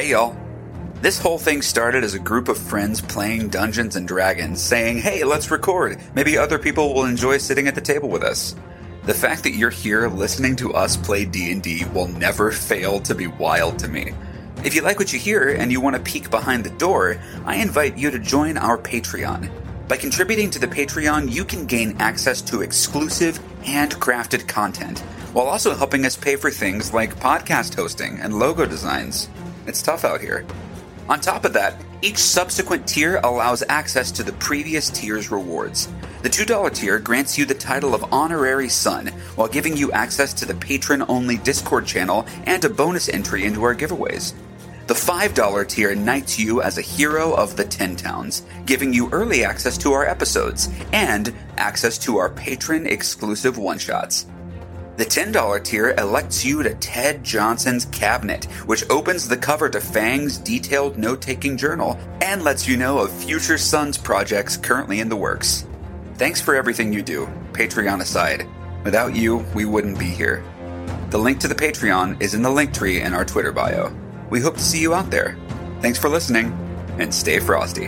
Hey y'all. This whole thing started as a group of friends playing Dungeons & Dragons, saying, hey, let's record. Maybe other people will enjoy sitting at the table with us. The fact that you're here listening to us play D&D will never fail to be wild to me. If you like what you hear and you want to peek behind the door, I invite you to join our Patreon. By contributing to the Patreon, you can gain access to exclusive, handcrafted content, while also helping us pay for things like podcast hosting and logo designs. It's tough out here. On top of that, each subsequent tier allows access to the previous tier's rewards. The $2 tier grants you the title of Honorary Son, while giving you access to the patron-only Discord channel and a bonus entry into our giveaways. The $5 tier knights you as a hero of the 10 Towns, giving you early access to our episodes, and access to our patron-exclusive one-shots. The $10 tier elects you to Ted Johnson's Cabinet, which opens the cover to Fang's detailed note-taking journal and lets you know of future Sons projects currently in the works. Thanks for everything you do, Patreon aside. Without you, we wouldn't be here. The link to the Patreon is in the link tree in our Twitter bio. We hope to see you out there. Thanks for listening, and stay frosty.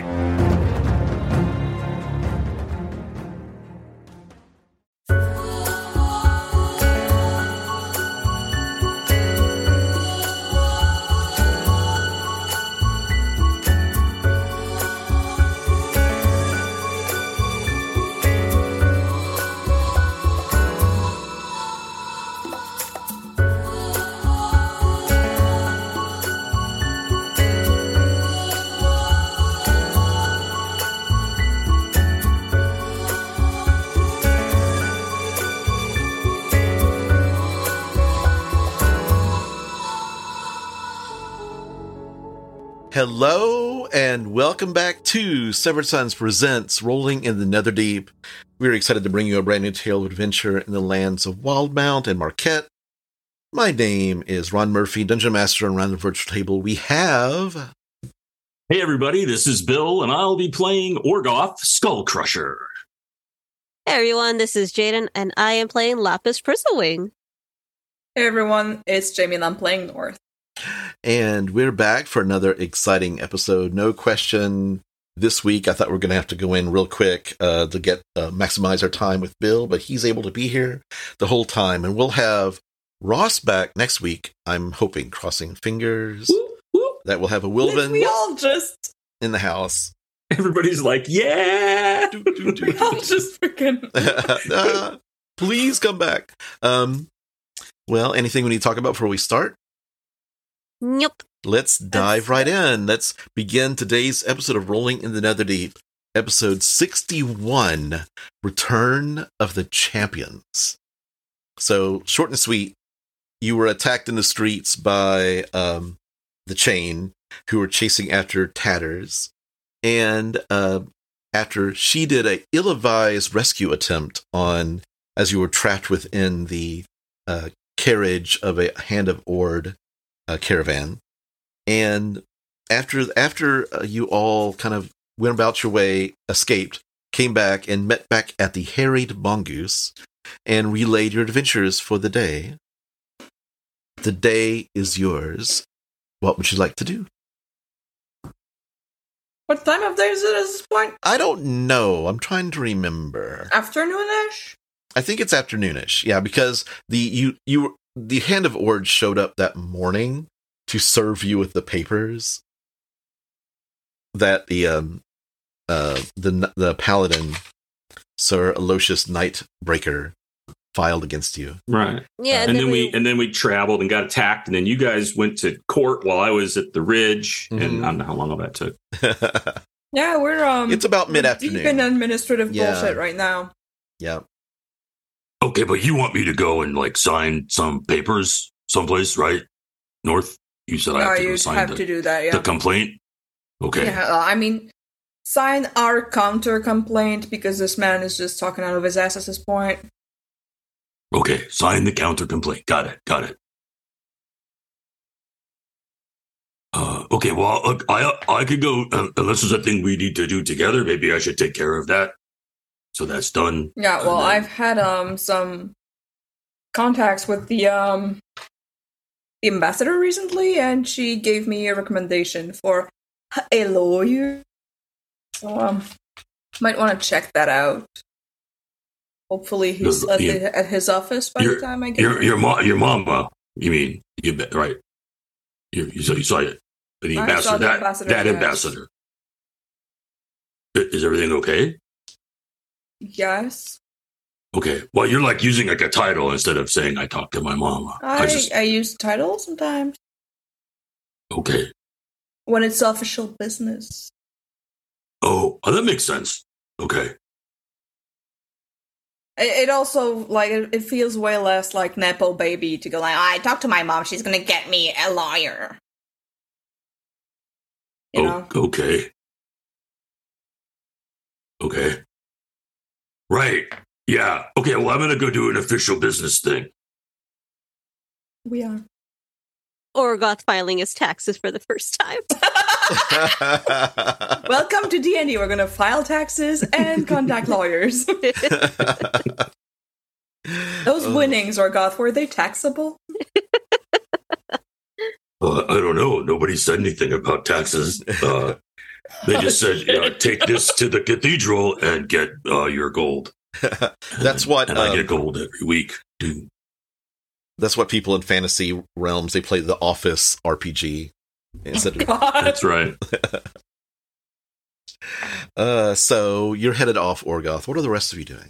Hello, and welcome back to Severed Sons Presents Rolling in the Netherdeep. We're excited to bring you a brand new tale of adventure in the lands of Wildmount and Marquette. My name is Ron Murphy, Dungeon Master, and around the virtual table we have... Hey everybody, this is Bill, and I'll be playing Orgoth Skullcrusher. Hey everyone, this is Jaden, and I am playing Lapis Bristlewing. Hey everyone, it's Jamie, and I'm playing North. And we're back for another exciting episode. No question, this week I thought we were going to have to go in real quick to get maximize our time with Bill, but he's able to be here the whole time. And we'll have Ross back next week, I'm hoping, crossing fingers, that we'll have a Wilven We all just... in the house. Everybody's like, yeah! We all just freaking... Please come back. Well, anything we need to talk about before we start? Nope. Let's dive right in. Let's begin today's episode of Rolling in the Netherdeep, episode 61, Return of the Champions. So, short and sweet, you were attacked in the streets by the Chain, who were chasing after Tatters, and after she did a ill-advised rescue attempt on, as you were trapped within the carriage of a Hand of Ord caravan, and after you all kind of went about your way, escaped, came back and met back at the Harried Mongoose and relayed your adventures for the day. The day is yours. What would you like to do? What time of day is it at this point? I don't know. I'm trying to remember. Afternoonish? I think it's afternoonish. Yeah, because the Hand of Ord showed up that morning to serve you with the papers that the paladin, Sir Aloysius Nightbreaker, filed against you. Right. Yeah, and then we traveled and got attacked, and then you guys went to court while I was at the Ridge, and I don't know how long all that took. Yeah, we're it's about mid-afternoon. Deep in administrative bullshit right now. Yeah. Okay, but you want me to go and like sign some papers someplace, right? North? You said I have to go sign to do that, yeah. The complaint? Okay. Yeah, I mean, sign our counter complaint because this man is just talking out of his ass at this point. Okay, sign the counter complaint. Got it. Okay, well, I could go, unless there's a thing we need to do together, maybe I should take care of that. So that's done. Yeah, well, I've had some contacts with the the ambassador recently, and she gave me a recommendation for a lawyer. So, might want to check that out. Hopefully, he's at his office by the time I get there. Your mama. You mean right? You saw it. The ambassador. That yes. ambassador. Is everything okay? Yes. Okay. Well, you're like using like a title instead of saying I talked to my mama. I use titles sometimes. Okay. When it's official business. Oh, that makes sense. Okay. It also, like, it feels way less like Nepo baby to go like, I talked to my mom, she's gonna get me a lawyer. You know? Okay. Okay. Right. Yeah. Okay, well, I'm gonna go do an official business thing. We are. Orgoth filing his taxes for the first time. Welcome to D&D. We're gonna file taxes and contact lawyers. Those winnings, Orgoth, were they taxable? I don't know. Nobody said anything about taxes. They just said, take this to the cathedral and get your gold. That's what... And I get gold every week, too. That's what people in fantasy realms, they play the Office RPG. Instead of... That's right. So you're headed off, Orgoth. What are the rest of you doing?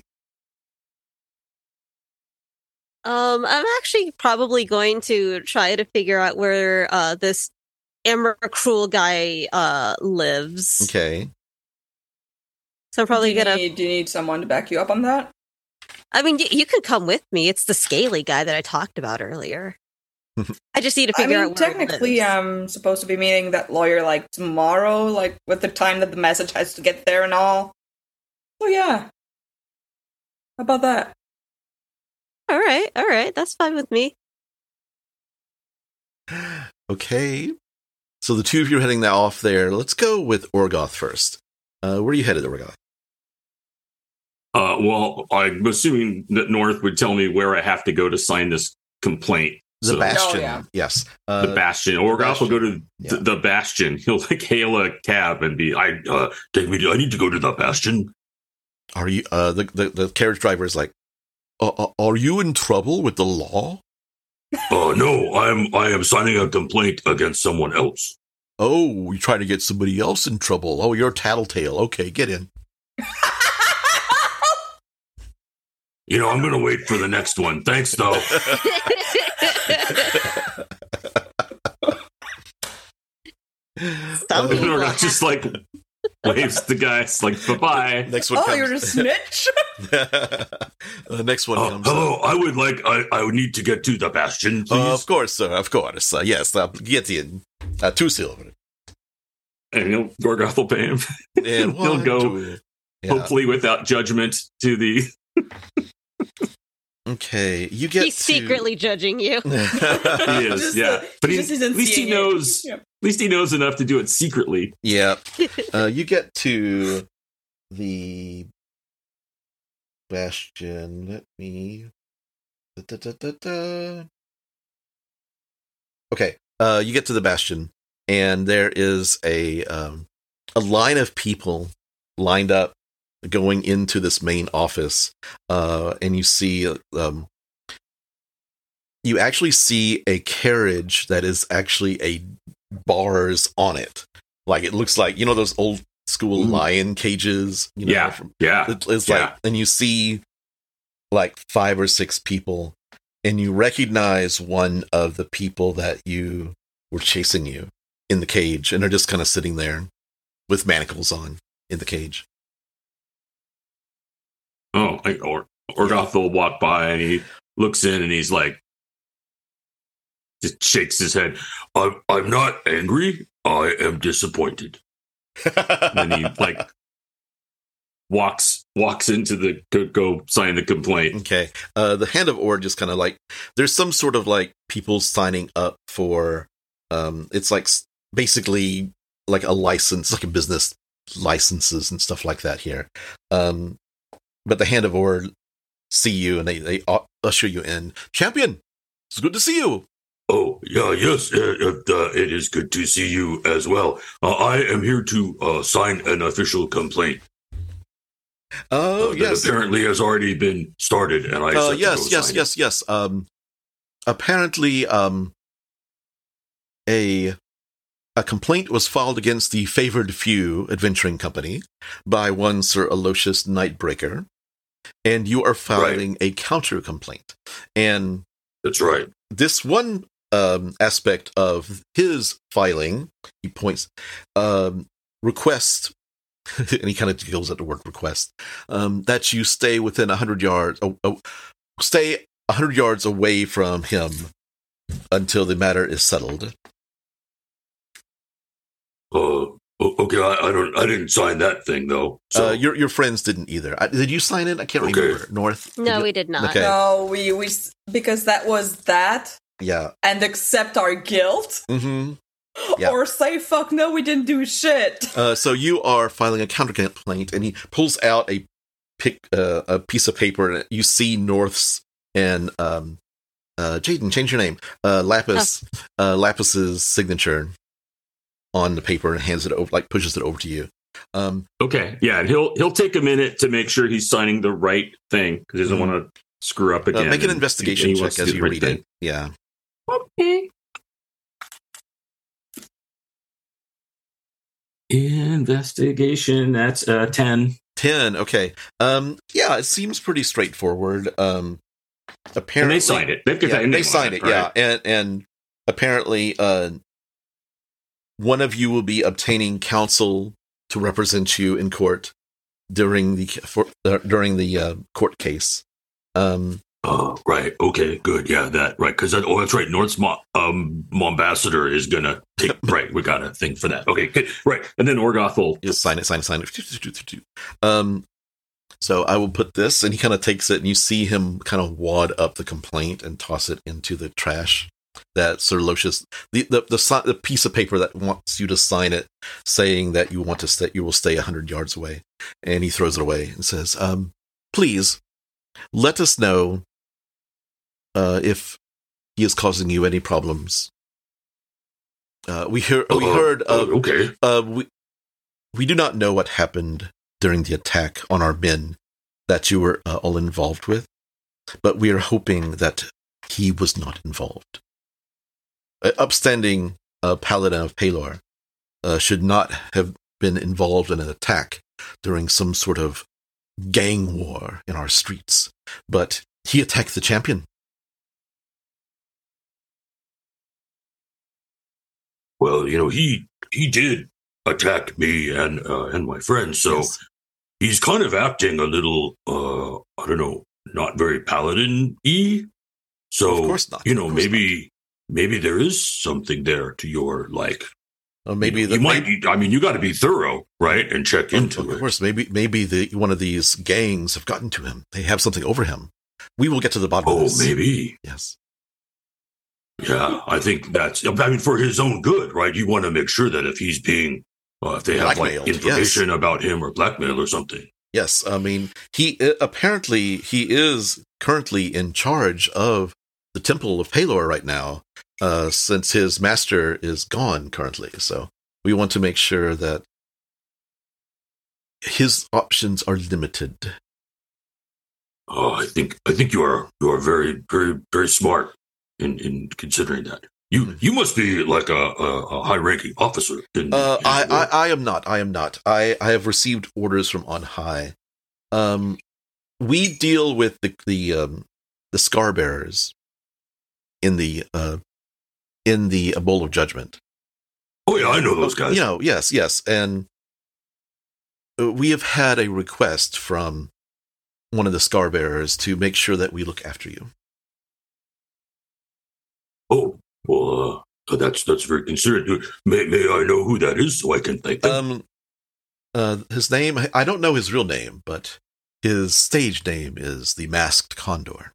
I'm actually probably going to try to figure out where this Emrakul guy lives. Okay. So I'm probably Do you need someone to back you up on that? I mean, you can come with me. It's the scaly guy that I talked about earlier. I just need to figure out where technically, I'm supposed to be meeting that lawyer, like, tomorrow, like, with the time that the message has to get there and all. So, yeah. How about that? All right. That's fine with me. Okay. So the two of you are heading off there. Let's go with Orgoth first. Where are you headed, Orgoth? Well, I'm assuming that North would tell me where I have to go to sign this complaint. The Bastion. Oh, yeah. Yes. The Bastion. Orgoth will go to the Bastion. He'll like hail a cab and be, I need to go to the Bastion. Are you, the carriage driver is like, are you in trouble with the law? No, I am signing a complaint against someone else. Oh, you're trying to get somebody else in trouble. Oh, you're a tattletale. Okay, get in. I'm going to wait for the next one. Thanks, though. Orgoth just like waves the guys like, bye-bye. Next one comes. You're a snitch? The next one comes. Hello, I would need to get to the Bastion, please. Of course, sir. Of course. Yes, I'll get in. 2 silver. And Orgoth will pay him. And he'll go, hopefully without judgment, to the... Okay, you get. He's secretly judging you. He is, yeah. But at least he knows. At least he knows enough to do it secretly. Yeah. You get to the Bastion. Let me. Okay. You get to the Bastion, and there is a line of people lined up going into this main office, and you see you actually see a carriage that is actually a bars on it. Like, it looks like, those old school lion cages, yeah. It's like, and you see like 5 or 6 people, and you recognize one of the people that you were chasing you in the cage, and they're just kind of sitting there with manacles on in the cage. Oh, Orgoth will walk by and he looks in and he's like, just shakes his head. I'm not angry. I am disappointed. And he like walks into the go sign the complaint. Okay. The Hand of Ord just kind of like, there's some sort of like people signing up for, it's like basically like a license, like a business licenses and stuff like that here. But the Hand of Ord see you and they usher you in. Champion, it's good to see you. Oh, yeah, yes, it is good to see you as well. I am here to sign an official complaint. Oh, yes. That apparently has already been started, and I just have to go sign it. Yes. Apparently, a complaint was filed against the Favored Few Adventuring Company by one Sir Aloysius Nightbreaker, and you are filing a counter complaint. And that's right. This one aspect of his filing, he points, request, and he kind of giggles at the word request, that you stay within 100 yards, stay 100 yards away from him until the matter is settled. Okay, I didn't sign that thing though. So. Your friends didn't either. Did you sign it? I can't remember. North? No, we did not. Okay. No, we because that was that. Yeah. And accept our guilt. Mm-hmm. Yeah. Or say, fuck no, we didn't do shit. So you are filing a counter complaint, and he pulls out a piece of paper, and you see North's and Jaden, change your name. Lapis's signature on the paper and hands it over, like pushes it over to you. Okay, yeah, and he'll take a minute to make sure he's signing the right thing because he doesn't want to screw up again. Make an investigation check as you read it. Yeah. Okay. Investigation. That's 10. 10. Okay. Yeah, it seems pretty straightforward. Apparently, and they signed it. They signed it. Right? Yeah, and apparently, one of you will be obtaining counsel to represent you in court during the court case. Right. Okay. Good. Yeah. That right. Because that's right. North's ambassador is gonna take. Right. We got a thing for that. Okay. Good. Right. And then Orgoth will just sign it. So I will put this, and he kind of takes it, and you see him kind of wad up the complaint and toss it into the trash. That Sir Aloysius, the piece of paper that wants you to sign it, saying that you want to stay, you will stay 100 yards away, and he throws it away and says, "Please let us know if he is causing you any problems. We heard. Okay. We do not know what happened during the attack on our men that you were all involved with, but we are hoping that he was not involved. Upstanding paladin of Pelor should not have been involved in an attack during some sort of gang war in our streets, but he attacked the champion." Well, he did attack me and my friends, so yes. He's kind of acting a little, I don't know, not very paladin-y. So, of course not. Maybe there is something there to your like. Maybe you might. I mean, you got to be thorough, right, and check into it. Of course, maybe one of these gangs have gotten to him. They have something over him. We will get to the bottom of this. Oh, maybe. Yes. Yeah, I think that's. I mean, for his own good, right? You want to make sure that if he's being, if they have like information about him or blackmail or something. Yes, I mean, he is currently in charge of the Temple of Pelor right now, since his master is gone currently. So we want to make sure that his options are limited. Oh, I think you are very, very, very smart in considering that. You must be like a high-ranking officer. I am not. I have received orders from on high. We deal with the scar bearers in the Bowl of Judgment. Oh yeah, I know those guys. Yes, and we have had a request from one of the scar bearers to make sure that we look after you. Oh. Well, that's very considerate. May I know who that is so I can thank them? His name, I don't know his real name, but his stage name is the Masked Condor.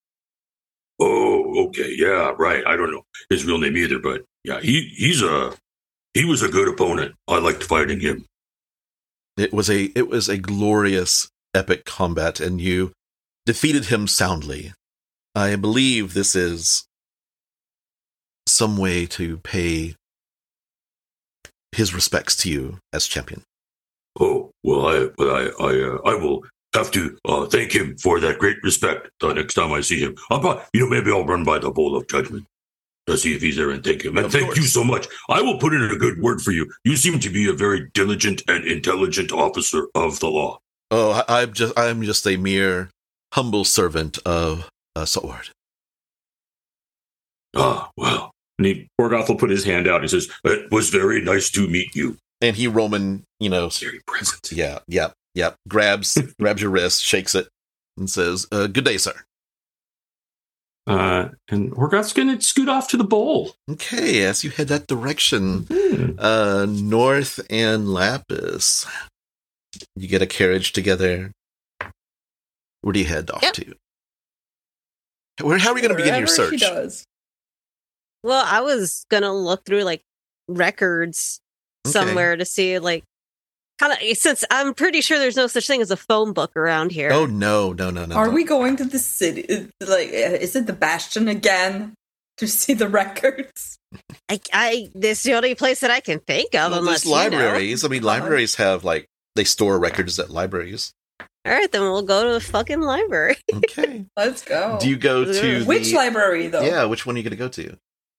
Oh, okay, yeah, right. I don't know his real name either, but yeah, he was a good opponent. I liked fighting him. It was a glorious, epic combat, and you defeated him soundly. I believe this is some way to pay his respects to you as champion. Oh, well, I will have to thank him for that great respect the next time I see him. Maybe I'll run by the Bowl of Judgment to see if he's there and thank him. And thank you so much. I will put in a good word for you. You seem to be a very diligent and intelligent officer of the law. Oh, I'm just a mere humble servant of Saltward. Ah, well. And Orgoth will put his hand out and says, "It was very nice to meet you." And he Roman, very present. Yeah. Grabs your wrist, shakes it, and says, "Good day, sir." And Orgoth's going to scoot off to the bowl. Okay, as you head that direction, North and Lapis, you get a carriage together. Where do you head off to? How are we going to begin your search? He does. Well, I was gonna look through like records somewhere to see like kind of, since I'm pretty sure there's no such thing as a phone book around here. Oh no. Are we going to the city? Like, is it the Bastion again to see the records? This is the only place that I can think of. Well, unless libraries. I mean, libraries have they store records at libraries. All right, then we'll go to the fucking library. Okay, let's go. Do you go to which library though? Yeah, which one are you going to go to?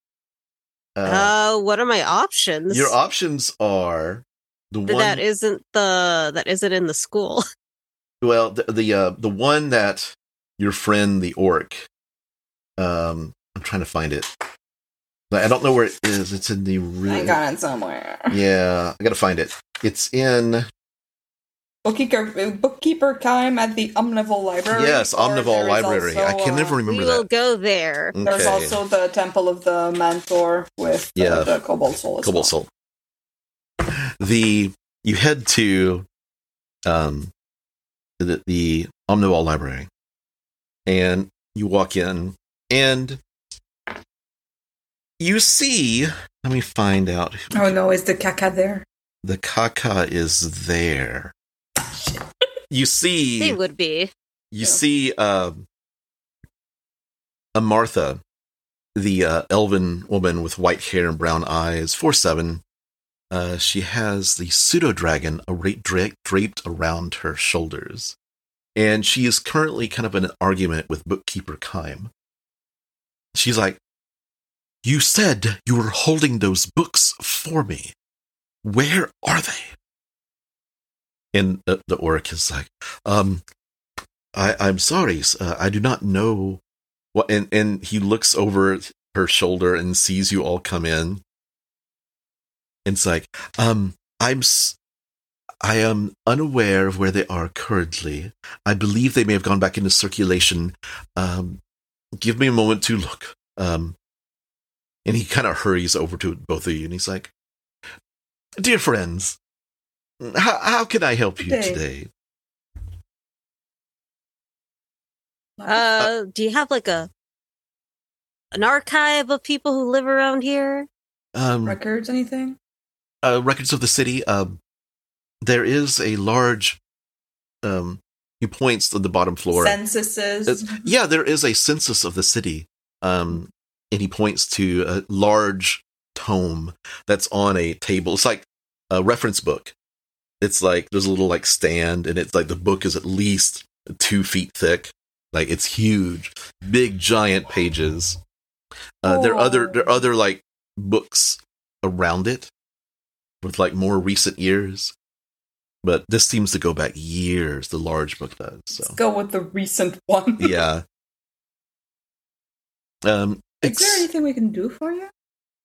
What are my options? Your options are the one that isn't in the school. Well, the one that your friend the orc. I'm trying to find it. I don't know where it is. It's in the I got it somewhere. Yeah, I got to find it. It's in Bookkeeper Kime at the Omnivore Library. Yes, Omnivore Library. I can never remember that. We will go there. Okay. There's also the Temple of the Mentor with the Cobalt Soul. Cobalt Soul. You head to the Omnivore Library, and you walk in, and you see. Let me find out. Oh no, is the Kaka there? The Kaka is there. You see, they would be. You see, Amartha, the elven woman with white hair and brown eyes, 4'7". She has the pseudo dragon draped around her shoulders, and she is currently kind of in an argument with Bookkeeper Kime. She's like, "You said you were holding those books for me. Where are they?" And the orc is like, I'm sorry, I do not know what. And he looks over her shoulder and sees you all come in. And it's like, I am unaware of where they are currently. I believe they may have gone back into circulation. Give me a moment to look. And he kind of hurries over to both of you, and he's like, "Dear friends, how can I help you today?" Do you have like an archive of people who live around here? Records, anything? Records of the city. There is a large. He points to the bottom floor. Censuses. Yeah, there is a census of the city. And he points to a large tome that's on a table. It's like a reference book. It's like there's a little like stand, and it's like the book is at least 2 feet thick. Like it's huge, big, giant pages. There are other like books around it with like more recent years, but this seems to go back years. The large book does. So let's go with the recent one. Yeah. Is there anything we can do for you?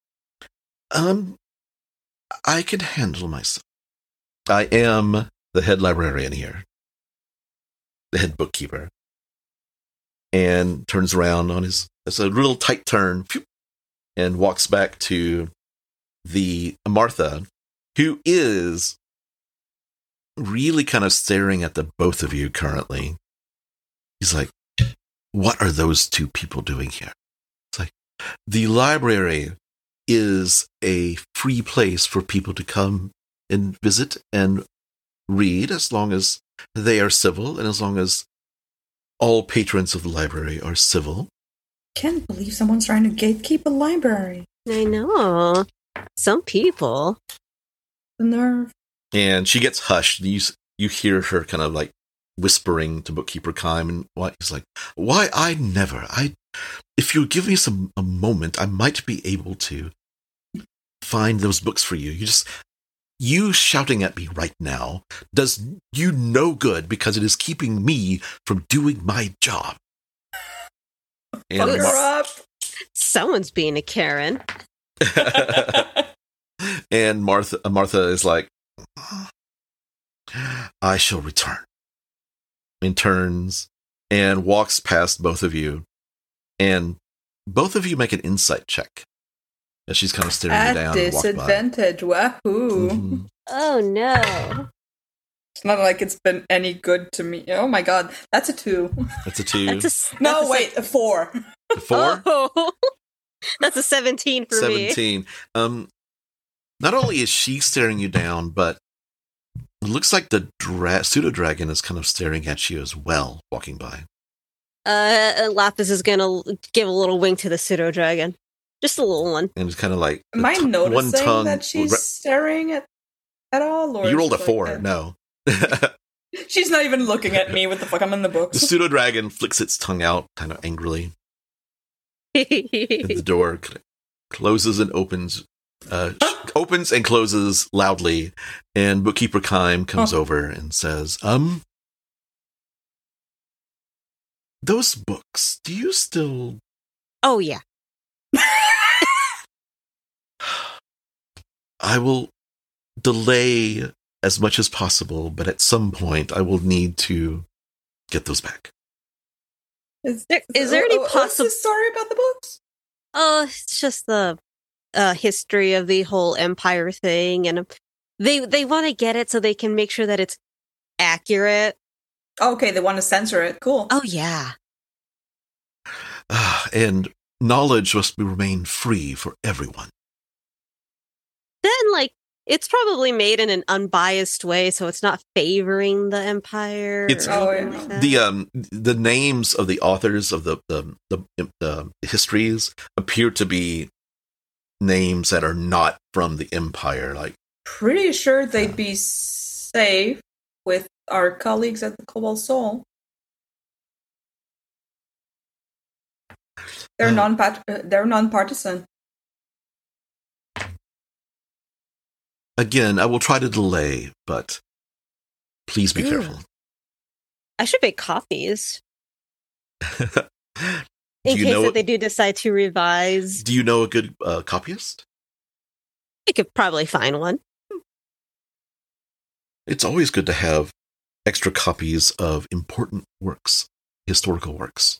I can handle myself. I am the head librarian here, the head bookkeeper, and turns around on it's a real tight turn, and walks back to the Amartha, who is really kind of staring at the both of you currently. He's like, "What are those two people doing here?" It's like, the library is a free place for people to come and visit and read, as long as they are civil and as long as all patrons of the library are civil. Can't believe someone's trying to gatekeep a library. I know. Some people. The nerve. And she gets hushed. You hear her kind of like whispering to Bookkeeper Kime, and he's like, "Why, I never. If you give me a moment, I might be able to find those books for you. You shouting at me right now does you no good because it is keeping me from doing my job." And Fuck her up. Someone's being a Karen. And Martha is like, "I shall return." And turns and walks past both of you. And both of you make an insight check. As she's kind of staring you At down and walk by. disadvantage. Wahoo. Mhm. Oh no. It's not like it's been any good to me. Oh my god. That's a 2. That's a 2. No, wait, a 4. A 4? Oh, that's a 17 for me. 17. Not only is she staring you down, but it looks like the pseudo dragon is kind of staring at you as well, walking by. Lapis is gonna give a little wink to the pseudo dragon, just a little one. And it's kind of like Am I noticing one tongue. that she's staring at all? Or You rolled a is it 4. like No. She's not even looking at me. What the fuck? I'm in the The books. pseudo dragon flicks its tongue out, kind of angrily, and the door closes and opens. Opens and closes loudly, and Bookkeeper Kime comes over and says, those books, do you still... Oh yeah. I will delay as much as possible, but at some point I will need to get those back. Is there any What's possible? the story about the books? Oh, it's just the history of the whole Empire thing, and they want to get it so they can make sure that it's accurate. Okay, they want to censor it. Cool. Oh yeah. And knowledge must remain free for everyone. Then, like, it's probably made in an unbiased way, so it's not favoring the Empire. It's- or anything Oh, like that. The names of the authors of the histories appear to be names that are not from the Empire. Like, Pretty sure they'd be safe with our colleagues at the Cobalt Soul. They're non-partisan. again, I will try to delay, but please be careful. I should make copies Do in you case know- that they do decide to revise. Do you know a good copyist? I could probably find one. It's always good to have extra copies of important works, historical works.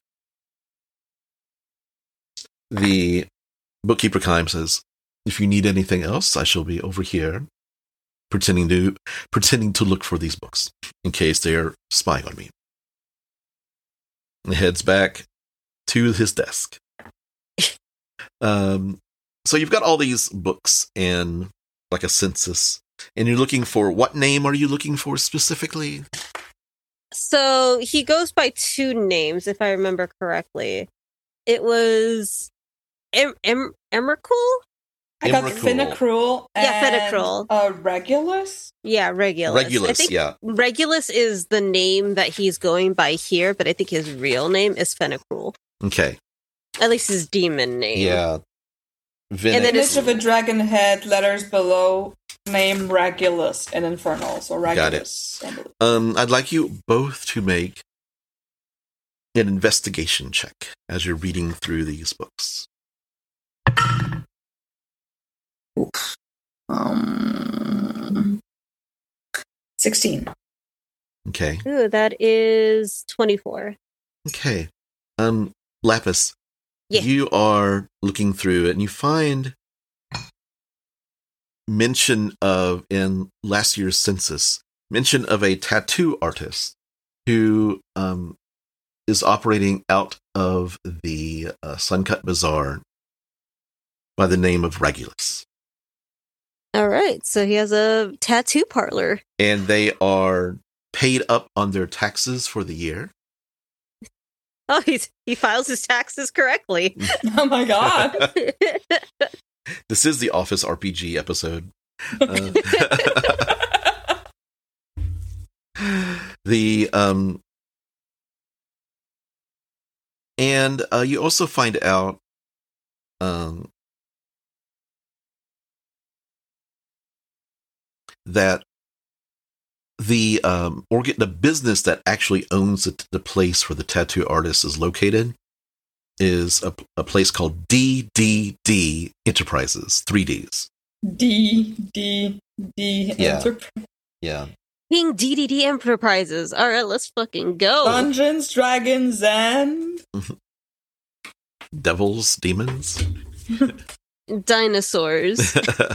The Bookkeeper Kime says, "If you need anything else, I shall be over here, pretending to look for these books in case they're spying on me." And heads back to his desk. So you've got all these books and like a census, and you're looking for, what name are you looking for specifically? So he goes by two names, if I remember correctly. It was Emrakul? I got Emrakul. Finacrul and Yeah, Finacrul. Regulus. Yeah, Regulus. I Regulus, think yeah. Regulus is the name that he's going by here, but I think his real name is Finacrul. Okay. At least his demon name. Yeah. And then Image of a dragon head, letters below, name Regulus and Infernal. So Regulus. I believe. I'd like you both to make an investigation check as you're reading through these books. 16. Okay. Ooh, that is 24. Okay. Lapis, Yeah. you are looking through it and you find mention of, in last year's census, mention of a tattoo artist who is operating out of the Suncut Bazaar by the name of Regulus. All right, so he has a tattoo parlor. And they are paid up on their taxes for the year. Oh, he files his taxes correctly. Oh my god. This is the Office RPG episode. And you also find out that the business that actually owns the place where the tattoo artist is located is a place called DDD Enterprises, 3Ds. DDD Enterprise. Yeah. King DDD Enterprises. All right, let's fucking go. Dungeons, Dragons, and Devils, demons, dinosaurs.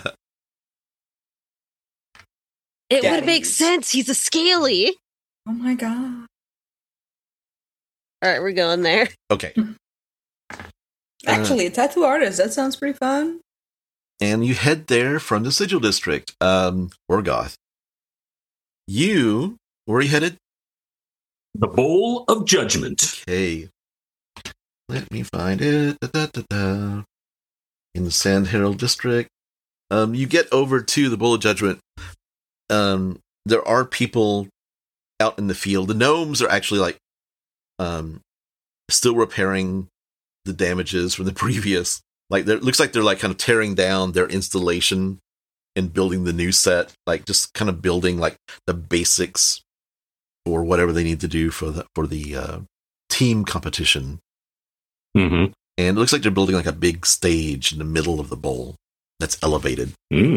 It would make sense. He's a scaly. Oh my god. All right, we're going there. Okay. Actually, a tattoo artist. That sounds pretty fun. And you head there from the Sigil District, Orgoth. Where are you headed? The Bowl of Judgment. Okay. Let me find it. In the Sand Herald District. You get over to the Bowl of Judgment. There are people out in the field. The gnomes are actually still repairing the damages from the previous. It looks like they're kind of tearing down their installation and building the new set. Just kind of building the basics or whatever they need to do for the team competition. Mm-hmm. And it looks like they're building a big stage in the middle of the bowl that's elevated.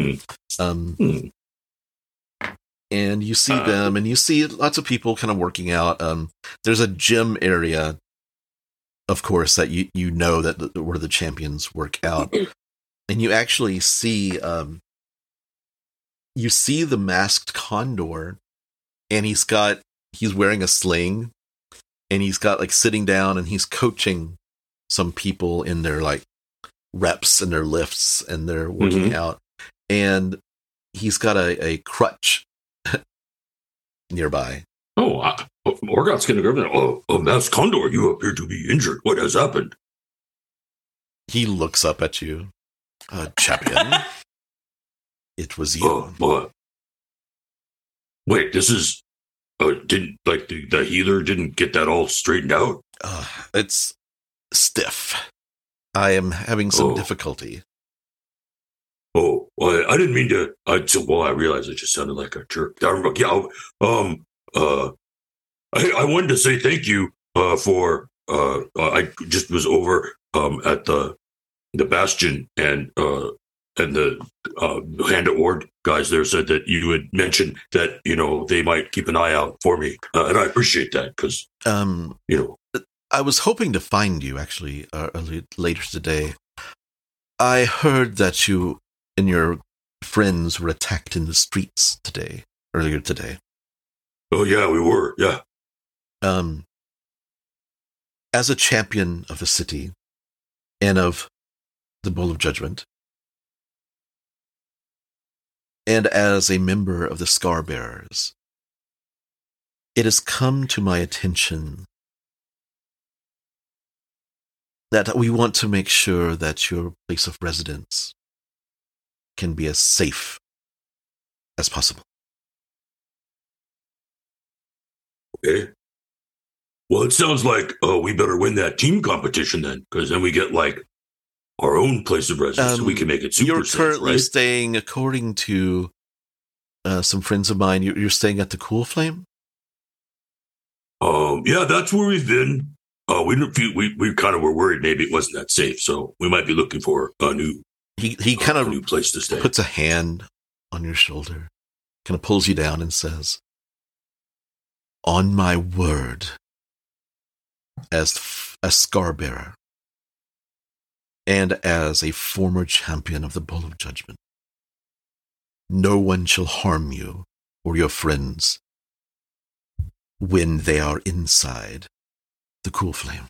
And you see them, and you see lots of people kind of working out. There's a gym area, of course, that you know that where the champions work out, and you actually see the masked Condor, and he's wearing a sling, and he's got sitting down, and he's coaching some people in their reps and their lifts, and they're working out, and he's got a crutch nearby. Orgoth's going to go over there. Oh, Masked Condor, you appear to be injured. What has happened? He looks up at you. Champion. It was you. Wait, this is... didn't the healer didn't get that all straightened out? It's stiff. I am having some difficulty. Oh, well, I didn't mean to. I realized I just sounded like a jerk. I wanted to say thank you for. I just was over at the Bastion, and the Hand of Ord guys there said that you had mentioned that they might keep an eye out for me, and I appreciate that because I was hoping to find you actually later today. I heard that you and your friends were attacked in the streets earlier today. Oh yeah, we were. Yeah. As a champion of the city and of the Bowl of Judgment, and as a member of the Scar Bearers, it has come to my attention that we want to make sure that your place of residence can be as safe as possible. Okay. Well, it sounds like we better win that team competition then, because then we get our own place of residence, and we can make it super You're safe, currently right? staying, according to some friends of mine, you're staying at the Cool Flame? Yeah, that's where we've been. We kind of were worried maybe it wasn't that safe, so we might be looking for a new He kind of new place to stay. puts a hand on your shoulder, kind of pulls you down and says, "On my word, as a Scar Bearer and as a former champion of the Bowl of Judgment, no one shall harm you or your friends when they are inside the Cool Flame."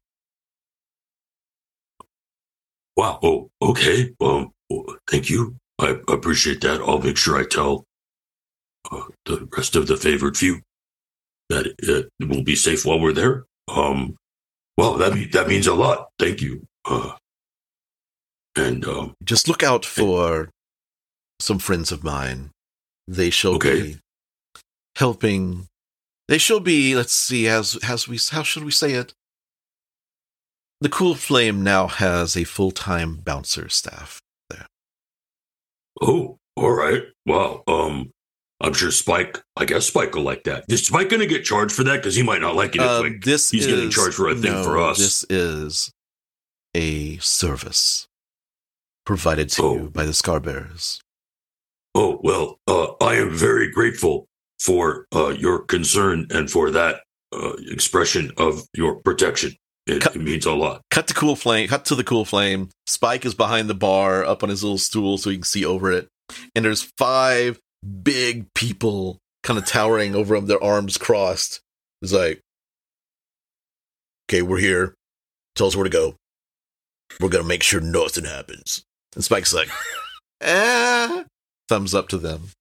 Wow. Oh, okay. Thank you. I appreciate that. I'll make sure I tell the rest of the favored few that it will be safe while we're there. Well, that means a lot. Thank you. And just look out for some friends of mine. They shall be helping. They shall be. Let's see. How should we say it? The Cool Flame now has a full-time bouncer staff there. Oh, all right. Wow. I'm sure Spike. I guess Spike will like that. Is Spike going to get charged for that? Because he might not like it. If he's getting charged for a thing for us. This is a service provided to you by the Scarbearers. Oh, well, I am very grateful for your concern and for that expression of your protection. It means a lot. Cut to the Cool Flame. Spike is behind the bar, up on his little stool so he can see over it. And there's 5 big people kind of towering over him, their arms crossed. It's like, okay, we're here. Tell us where to go. We're going to make sure nothing happens. And Spike's like, thumbs up to them.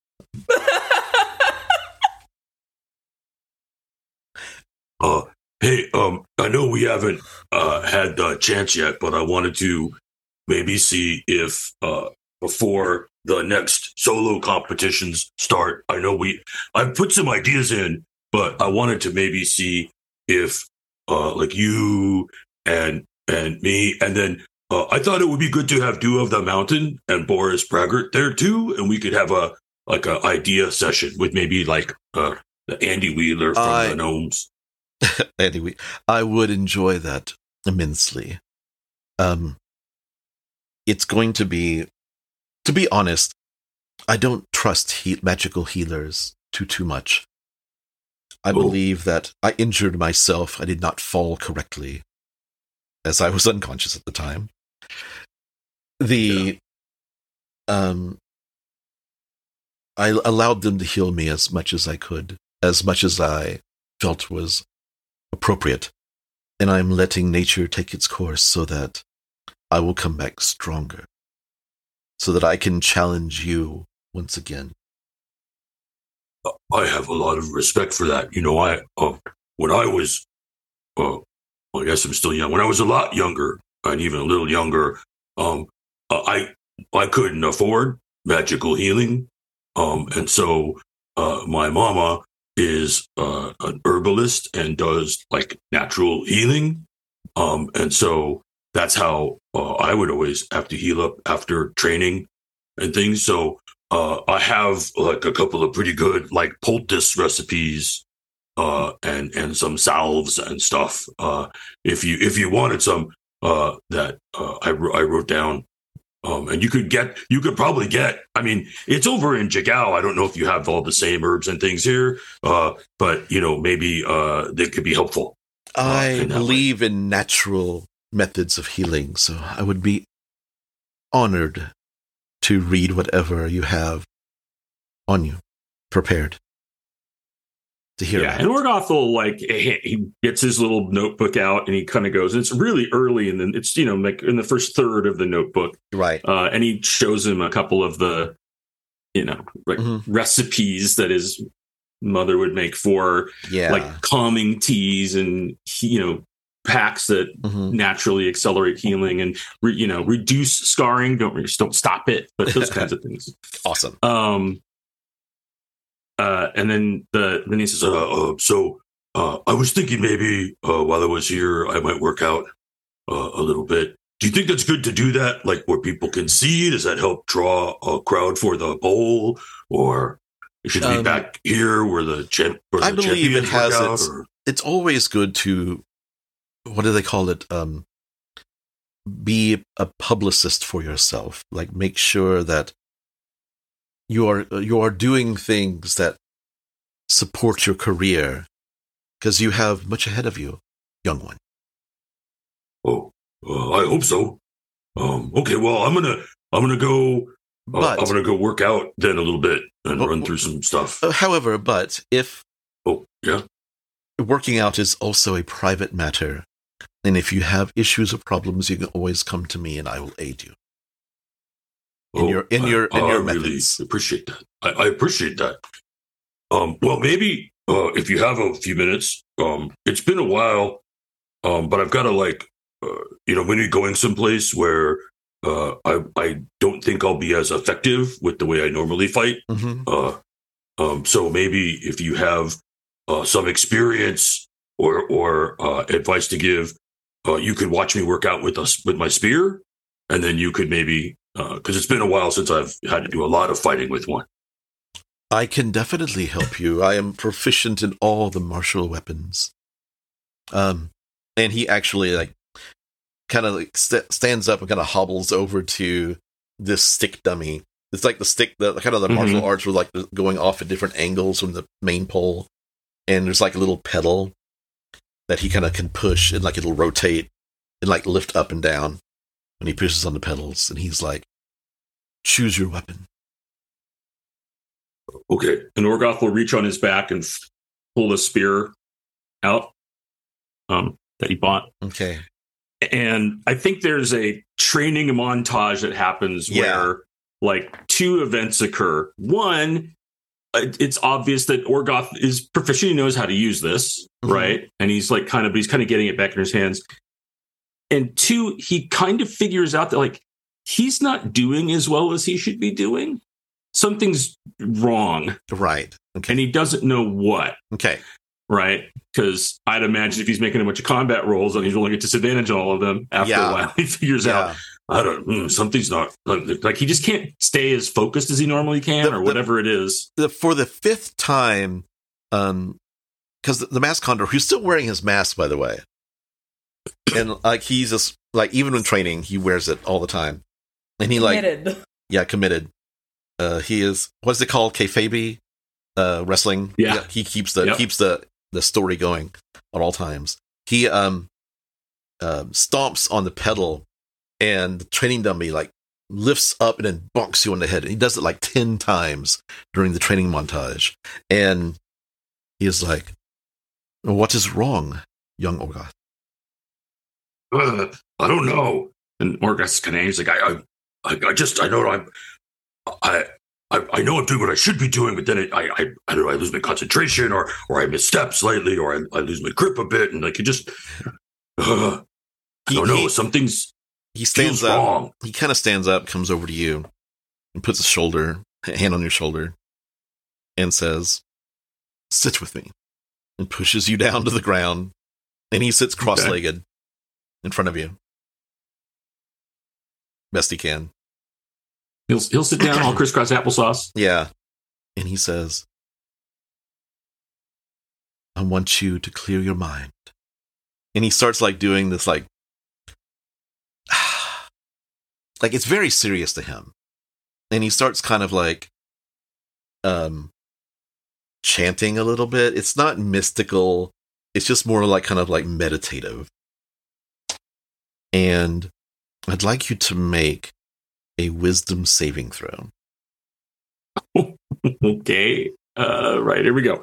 Hey, I know we haven't had the chance yet, but I wanted to maybe see if before the next solo competitions start, I know I've put some ideas in, but I wanted to maybe see if like you and me, and then I thought it would be good to have Dew of the Mountain and Boris Braggart there too, and we could have a idea session with maybe like the Andy Wheeler from the Gnomes. Anyway, I would enjoy that immensely. It's going to be honest, I don't trust magical healers too much. I believe that I injured myself. I did not fall correctly, as I was unconscious at the time. I allowed them to heal me as much as I could, as much as I felt was appropriate, and I'm letting nature take its course so that I will come back stronger, so that I can challenge you once again. I have a lot of respect for that. You know, when I was, I guess I'm still young. When I was a lot younger, and even a little younger, I couldn't afford magical healing, and so my mama is an herbalist and does like natural healing, and so that's how I would always have to heal up after training and things. So I have like a couple of pretty good like poultice recipes and some salves and stuff. If you wanted some that I wrote down. And you could probably get, I mean, it's over in Jigao. I don't know if you have all the same herbs and things here, but, you know, maybe they could be helpful. I believe in natural methods of healing, so I would be honored to read whatever you have on you, prepared to hear. Yeah, and Orgoth will, like, he gets his little notebook out and he kind of goes, it's really early, and then it's, you know, like in the first third of the notebook. Right. And he shows him a couple of the, you know, like recipes that his mother would make for like calming teas and, you know, packs that naturally accelerate healing and, you know, reduce scarring. Don't stop it, but those kinds of things. Awesome. And then he says, so I was thinking maybe while I was here, I might work out a little bit. Do you think that's good to do that? Like where people can see? Does that help draw a crowd for the bowl? Or should it be back here where I believe it has. It's always good to, what do they call it? Be a publicist for yourself. Like make sure that you are doing things that support your career, because you have much ahead of you, young one. Oh, I hope so. Okay, well, I'm gonna go. I'm gonna go work out then a little bit and run through some stuff. However, but if yeah, working out is also a private matter, and if you have issues or problems, you can always come to me, and I will aid you. In your methods. Really appreciate that. I appreciate that. Well, maybe if you have a few minutes, it's been a while, but I've got to maybe going someplace where I don't think I'll be as effective with the way I normally fight. So maybe if you have some experience or advice to give, you could watch me work out with my spear, and then you could maybe, because it's been a while since I've had to do a lot of fighting with one. I can definitely help you. I am proficient in all the martial weapons. And he actually kind of stands up and kind of hobbles over to this stick dummy. It's like the stick, the kind of the martial arts were like going off at different angles from the main pole, and there's like a little pedal that he kind of can push, and like it'll rotate and like lift up and down when he pushes on the pedals. And he's like, "Choose your weapon." Okay, and Orgoth will reach on his back and pull a spear out that he bought. Okay. And I think there's a training montage that happens where like two events occur. One, it's obvious that Orgoth is proficient. He knows how to use this, right? And he's like kind of getting it back in his hands. And two, he kind of figures out that like he's not doing as well as he should be doing. Something's wrong. Right. Okay. And he doesn't know what. Okay. Right? Because I'd imagine if he's making a bunch of combat rolls and he's rolling at disadvantage on all of them, after a while he figures out, something's not, like he just can't stay as focused as he normally can or whatever it is. For the fifth time, because the mask condor, who's still wearing his mask, by the way, and like he's just like, even when training, he wears it all the time. And he committed. He is, what's it called? Kayfabe wrestling. Yeah. He keeps the story going at all times. He stomps on the pedal, and the training dummy like lifts up and then bonks you on the head. And he does it like 10 times during the training montage. And he is like, "What is wrong, young Orgoth?" I don't know. And Orgoth's kind of angry. He's like, I know I'm doing what I should be doing, but then I don't know, I lose my concentration, or I misstep slightly, or I lose my grip a bit, and like it just, I don't know, something's. He stands up. Wrong. He kind of stands up, comes over to you, and puts a hand on your shoulder, and says, "Sit with me," and pushes you down to the ground, and he sits cross-legged in front of you, best he can. He'll sit down all crisscross applesauce. Yeah. And he says, "I want you to clear your mind." And he starts like doing this like it's very serious to him. And he starts kind of like chanting a little bit. It's not mystical. It's just more like kind of like meditative. And I'd like you to make a wisdom saving throw. Okay. Right, here we go.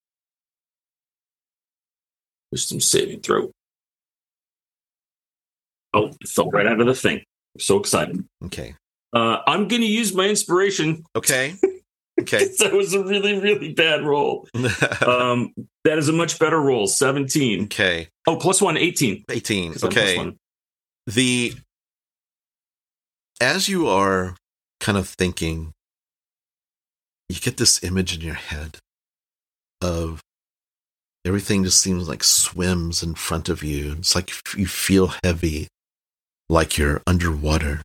Wisdom saving throw. Oh, it fell right out of the thing. I'm so excited. Okay. I'm going to use my inspiration. Okay. Okay. That was a really, really bad roll. That is a much better roll. 17. Okay. Oh, +1, 18. 18. Okay. As you are kind of thinking, you get this image in your head of everything just seems like swims in front of you. It's like you feel heavy, like you're underwater.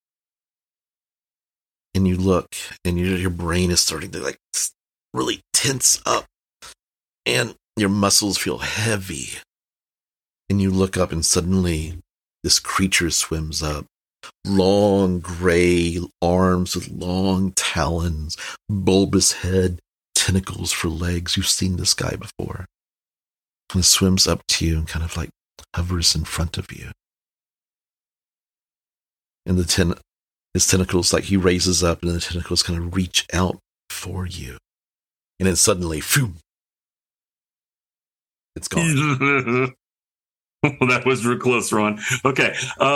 And you look, and your brain is starting to like really tense up, and your muscles feel heavy. And you look up, and suddenly this creature swims up. Long gray arms with long talons, bulbous head, tentacles for legs. You've seen this guy before. And it swims up to you and kind of like hovers in front of you. And his tentacles, like he raises up, and the tentacles kind of reach out for you. And then suddenly, phew, it's gone. Well, that was real close, Ron. Okay.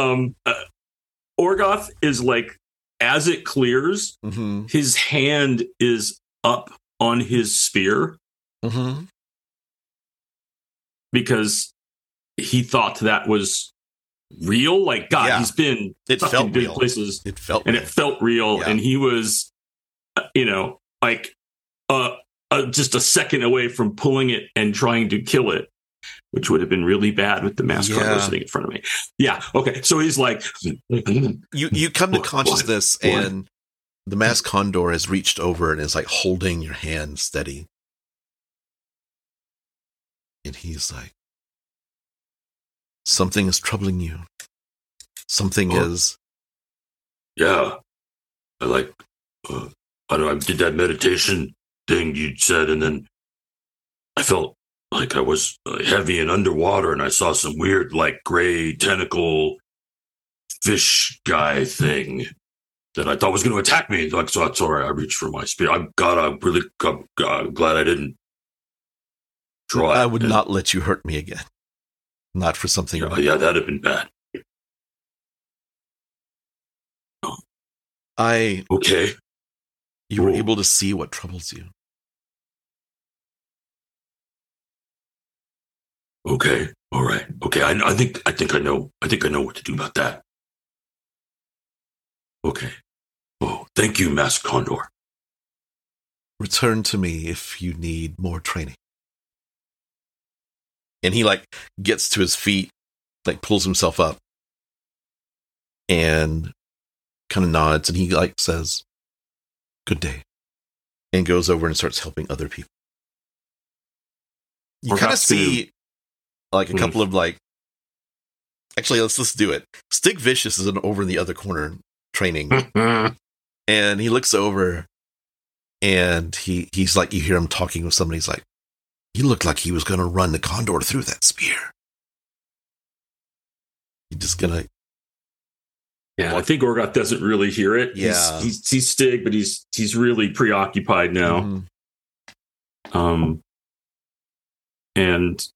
Orgoth is like, as it clears, his hand is up on his spear. Because he thought that was real. Like, God, Yeah. he's been It stuck felt in good real. places. It felt And real. it felt real. Yeah. And he was, like just a second away from pulling it and trying to kill it, which would have been really bad with the masked condor sitting in front of me. Yeah. Okay. So he's like, You come to What? consciousness, What? and the masked condor has reached over and is like holding your hand steady. And he's like, something is troubling you. Something is. yeah, I like, I don't know, I did that meditation thing you said, and then I felt like I was heavy and underwater, and I saw some weird, like, gray tentacle fish guy thing that I thought was going to attack me. Like, so that's all right. I reached for my spear. I'm really glad I didn't draw it. I would not let you hurt me again. Not for something. Yeah, that'd have been bad. Okay. You were Whoa. able to see what troubles you. Okay. All right. Okay. I think I know what to do about that. Okay. Oh, thank you, Masked Condor. Return to me if you need more training. And he like gets to his feet, like pulls himself up and kind of nods, and he like says, "Good day," and goes over and starts helping other people. You kind of see like a couple of like, actually, let's do it. Stig Vicious is over in the other corner training, and he looks over, and he's like, you hear him talking with somebody. He's like, he looked like he was going to run the condor through that spear. He's just gonna. Yeah, I think Orgoth doesn't really hear it. Yeah. He's Stig, but he's really preoccupied now. Mhm. And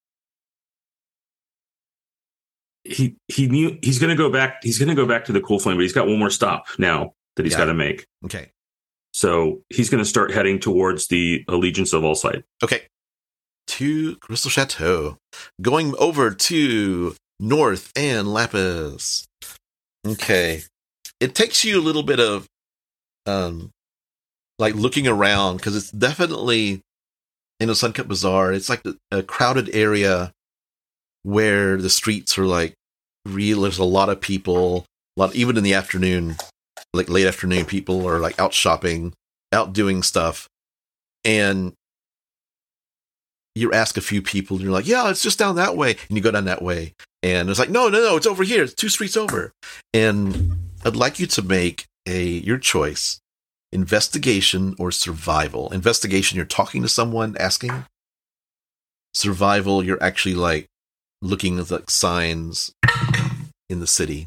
he knew he's going to go back. He's going to go back to the Cool Flame, but he's got one more stop now that he's got to make. Okay. So he's going to start heading towards the Allegiance of Allside. Okay. To Crystal Chateau. Going over to North and Lapis. Okay. It takes you a little bit of like looking around, because it's definitely in a Suncut Bazaar. It's like a crowded area where the streets are like real. There's a lot of people, even in the afternoon, like late afternoon, people are like out shopping, out doing stuff. And you ask a few people, and you're like, yeah, it's just down that way. And you go down that way, and it's like, no, it's over here. It's 2 streets over. And I'd like you to make your choice, investigation or survival. Investigation, you're talking to someone, asking. Survival, you're actually like looking at like signs in the city.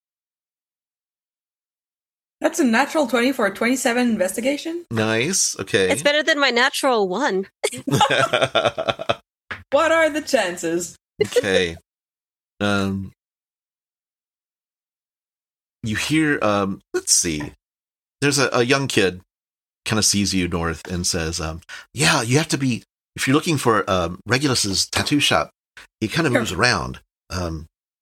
That's a natural 20 for a 27 investigation. Nice. Okay. It's better than my natural 1. What are the chances? Okay. You hear, let's see. There's a young kid kind of sees you, North, and says, yeah, you have to be, if you're looking for Regulus's tattoo shop, he kind of moves around. I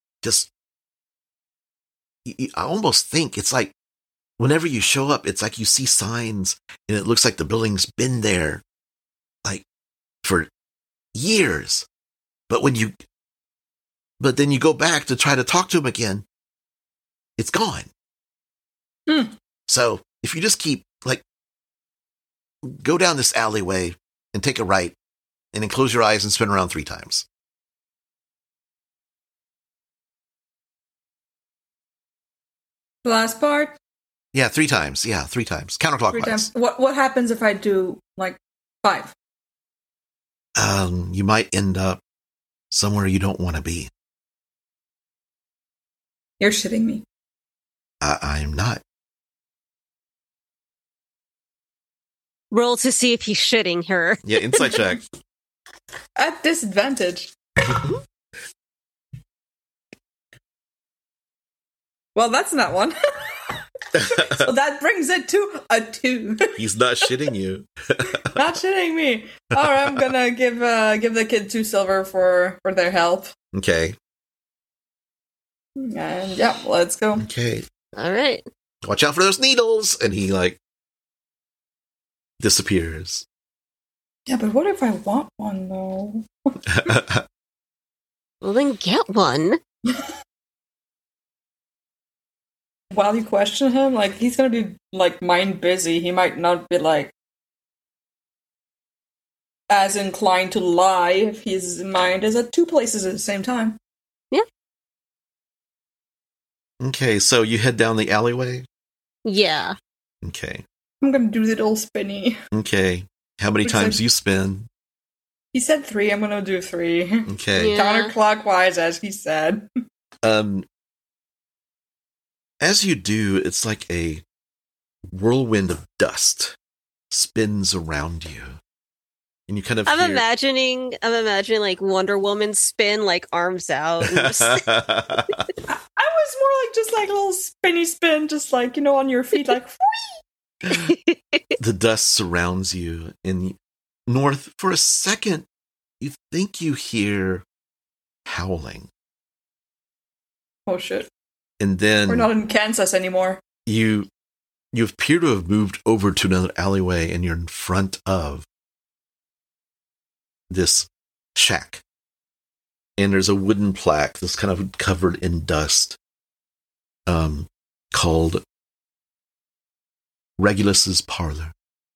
almost think it's like whenever you show up, it's like you see signs and it looks like the building's been there like for years. But then you go back to try to talk to him again, it's gone. So if you just keep like, go down this alleyway and take a right and then close your eyes and spin around 3 times. The last part? Yeah, 3 times. Yeah, 3 times. Counterclockwise. 3 times. What happens if I do like 5? You might end up somewhere you don't want to be. You're shitting me. I'm not. Roll to see if he's shitting her. Yeah, insight check. At disadvantage. Well, that's not one. So that brings it to a 2. He's not shitting you. Not shitting me. All right, I'm gonna give the kid 2 silver for their help. Okay. And yeah, let's go. Okay. All right. Watch out for those needles! And he, like, disappears. Yeah, but what if I want one, though? Well, then get one. While you question him, like, he's gonna be, like, mind busy. He might not be, like, as inclined to lie if his mind is at two places at the same time. Yeah. Okay, so you head down the alleyway? Yeah. Okay. I'm gonna do the old spinny. Okay. How many Looks times like- do you spin? He said 3, I'm gonna do 3. Okay. Yeah. Counterclockwise, as he said. As you do, it's like a whirlwind of dust spins around you. And you kind of I'm hear... imagining like Wonder Woman spin, like arms out. And just- I was more like just like a little spinny spin, just like, on your feet, like, The dust surrounds you, and North, for a second, you think you hear howling. oh shit. And then We're not in Kansas anymore. you appear to have moved over to another alleyway, and you're in front of this shack. And there's a wooden plaque that's kind of covered in dust, called Regulus's Parlor.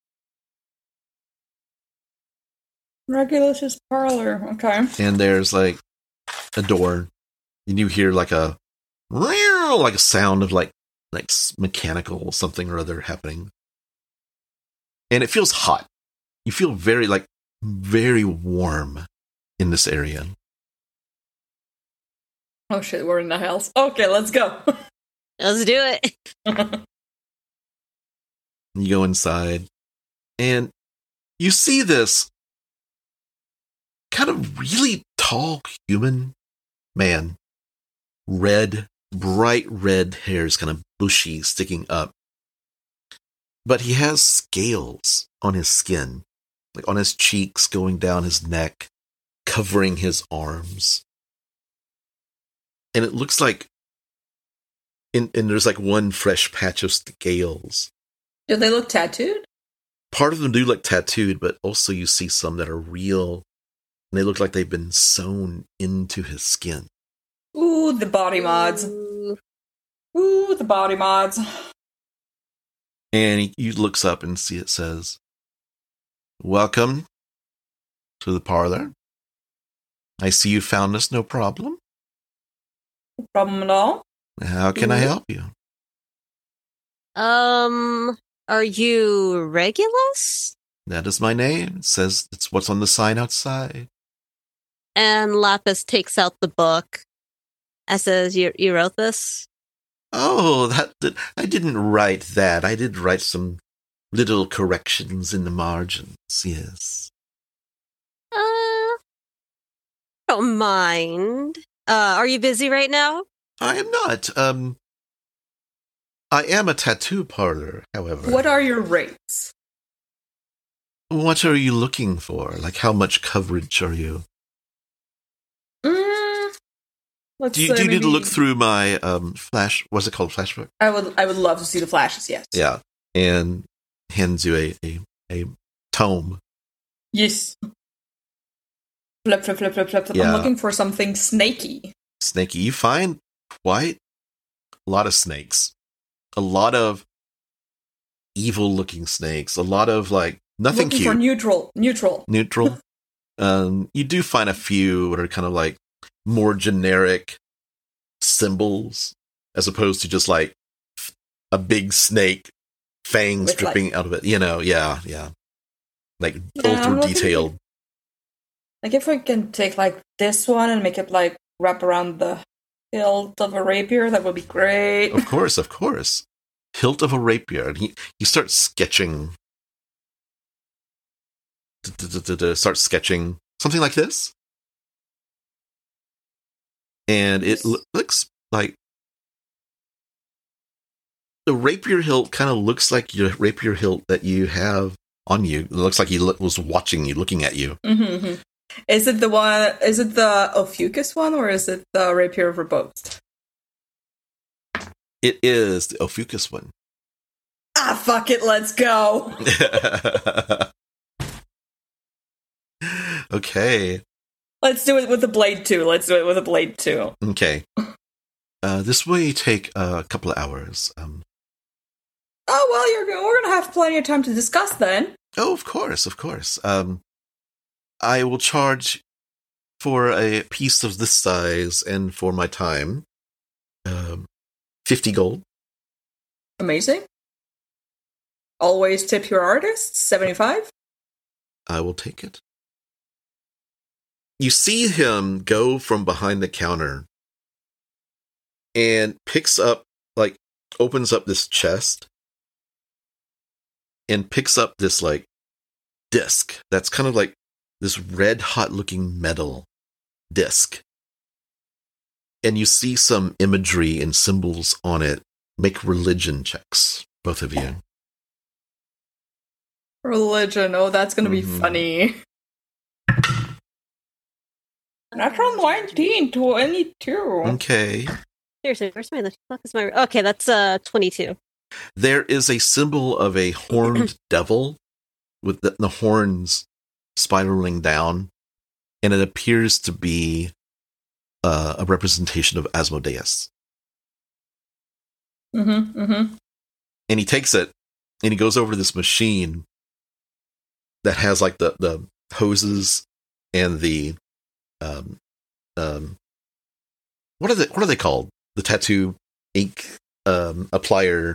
Regulus's parlor, okay. And there's like a door, and you hear like a sound of like mechanical something or other happening. And it feels hot. You feel very warm in this area. Oh shit, we're in the house. Okay, let's go. Let's do it. You go inside, and you see this kind of really tall human man. Bright red hairs, kind of bushy, sticking up. But he has scales on his skin, like on his cheeks, going down his neck, covering his arms. And it looks like, and there's like one fresh patch of scales. Do they look tattooed? Part of them do look tattooed, but also you see some that are real, and they look like they've been sewn into his skin. Ooh, the body mods. Ooh, the body mods. And he looks up and see it says, "Welcome to the parlor. I see you found us, no problem. No problem at all. How can I help you?" Are you Regulus? "That is my name. It says it's what's on the sign outside." And Lapis takes out the book and says, "You wrote this?" "Oh, I didn't write that. I did write some little corrections in the margins, yes." Don't mind. Are you busy right now? "I am not. I am a tattoo parlor, however." What are your rates? "What are you looking for? Like, how much coverage are you?" Let's Do you need to maybe- look through my flash? What's it called? Flashbook? I would love to see the flashes, yes. Yeah, and hands you a tome. Yes. Flip, flip, flip, flip, flip. Yeah. I'm looking for something snaky. Snaky. You find quite a lot of snakes, a lot of evil-looking snakes, a lot of like nothing Looking cute, for neutral. neutral. You do find a few that are kind of like more generic symbols, as opposed to just like a big snake, fangs With, dripping out of it. Yeah. Like Yeah, I'm ultra looking- detailed. Like if we can take like this one and make it like wrap around the hilt of a rapier, that would be great. Of course. Hilt of a rapier. And he starts sketching. Starts sketching something like this. And it looks like the rapier hilt kind of looks like your rapier hilt that you have on you. It looks like he was watching you, looking at you. Mm-hmm. Is it the Ophiuchus one, or is it the Rapier of Rebos? It is the Ophiuchus one. Ah, fuck it, let's go. Okay. Let's do it with the blade 2. Okay. This will take a couple of hours. Oh, well, we're going to have plenty of time to discuss then. Oh, of course. I will charge for a piece of this size and for my time 50 gold. Amazing. Always tip your artists, 75. I will take it. You see him go from behind the counter and opens up this chest and picks up this, disc that's kind of like this red-hot looking metal disc. And you see some imagery and symbols on it. Make religion checks, both of you. Religion. Oh, that's going to be funny. Natural 19, 22. Okay. Seriously, where's my... The fuck is my... Okay, that's 22. There is a symbol of a horned devil with the horns spiraling down, and it appears to be a representation of Asmodeus. Mm-hmm. And he takes it, and he goes over to this machine that has the hoses and the what are they called? The tattoo ink applier.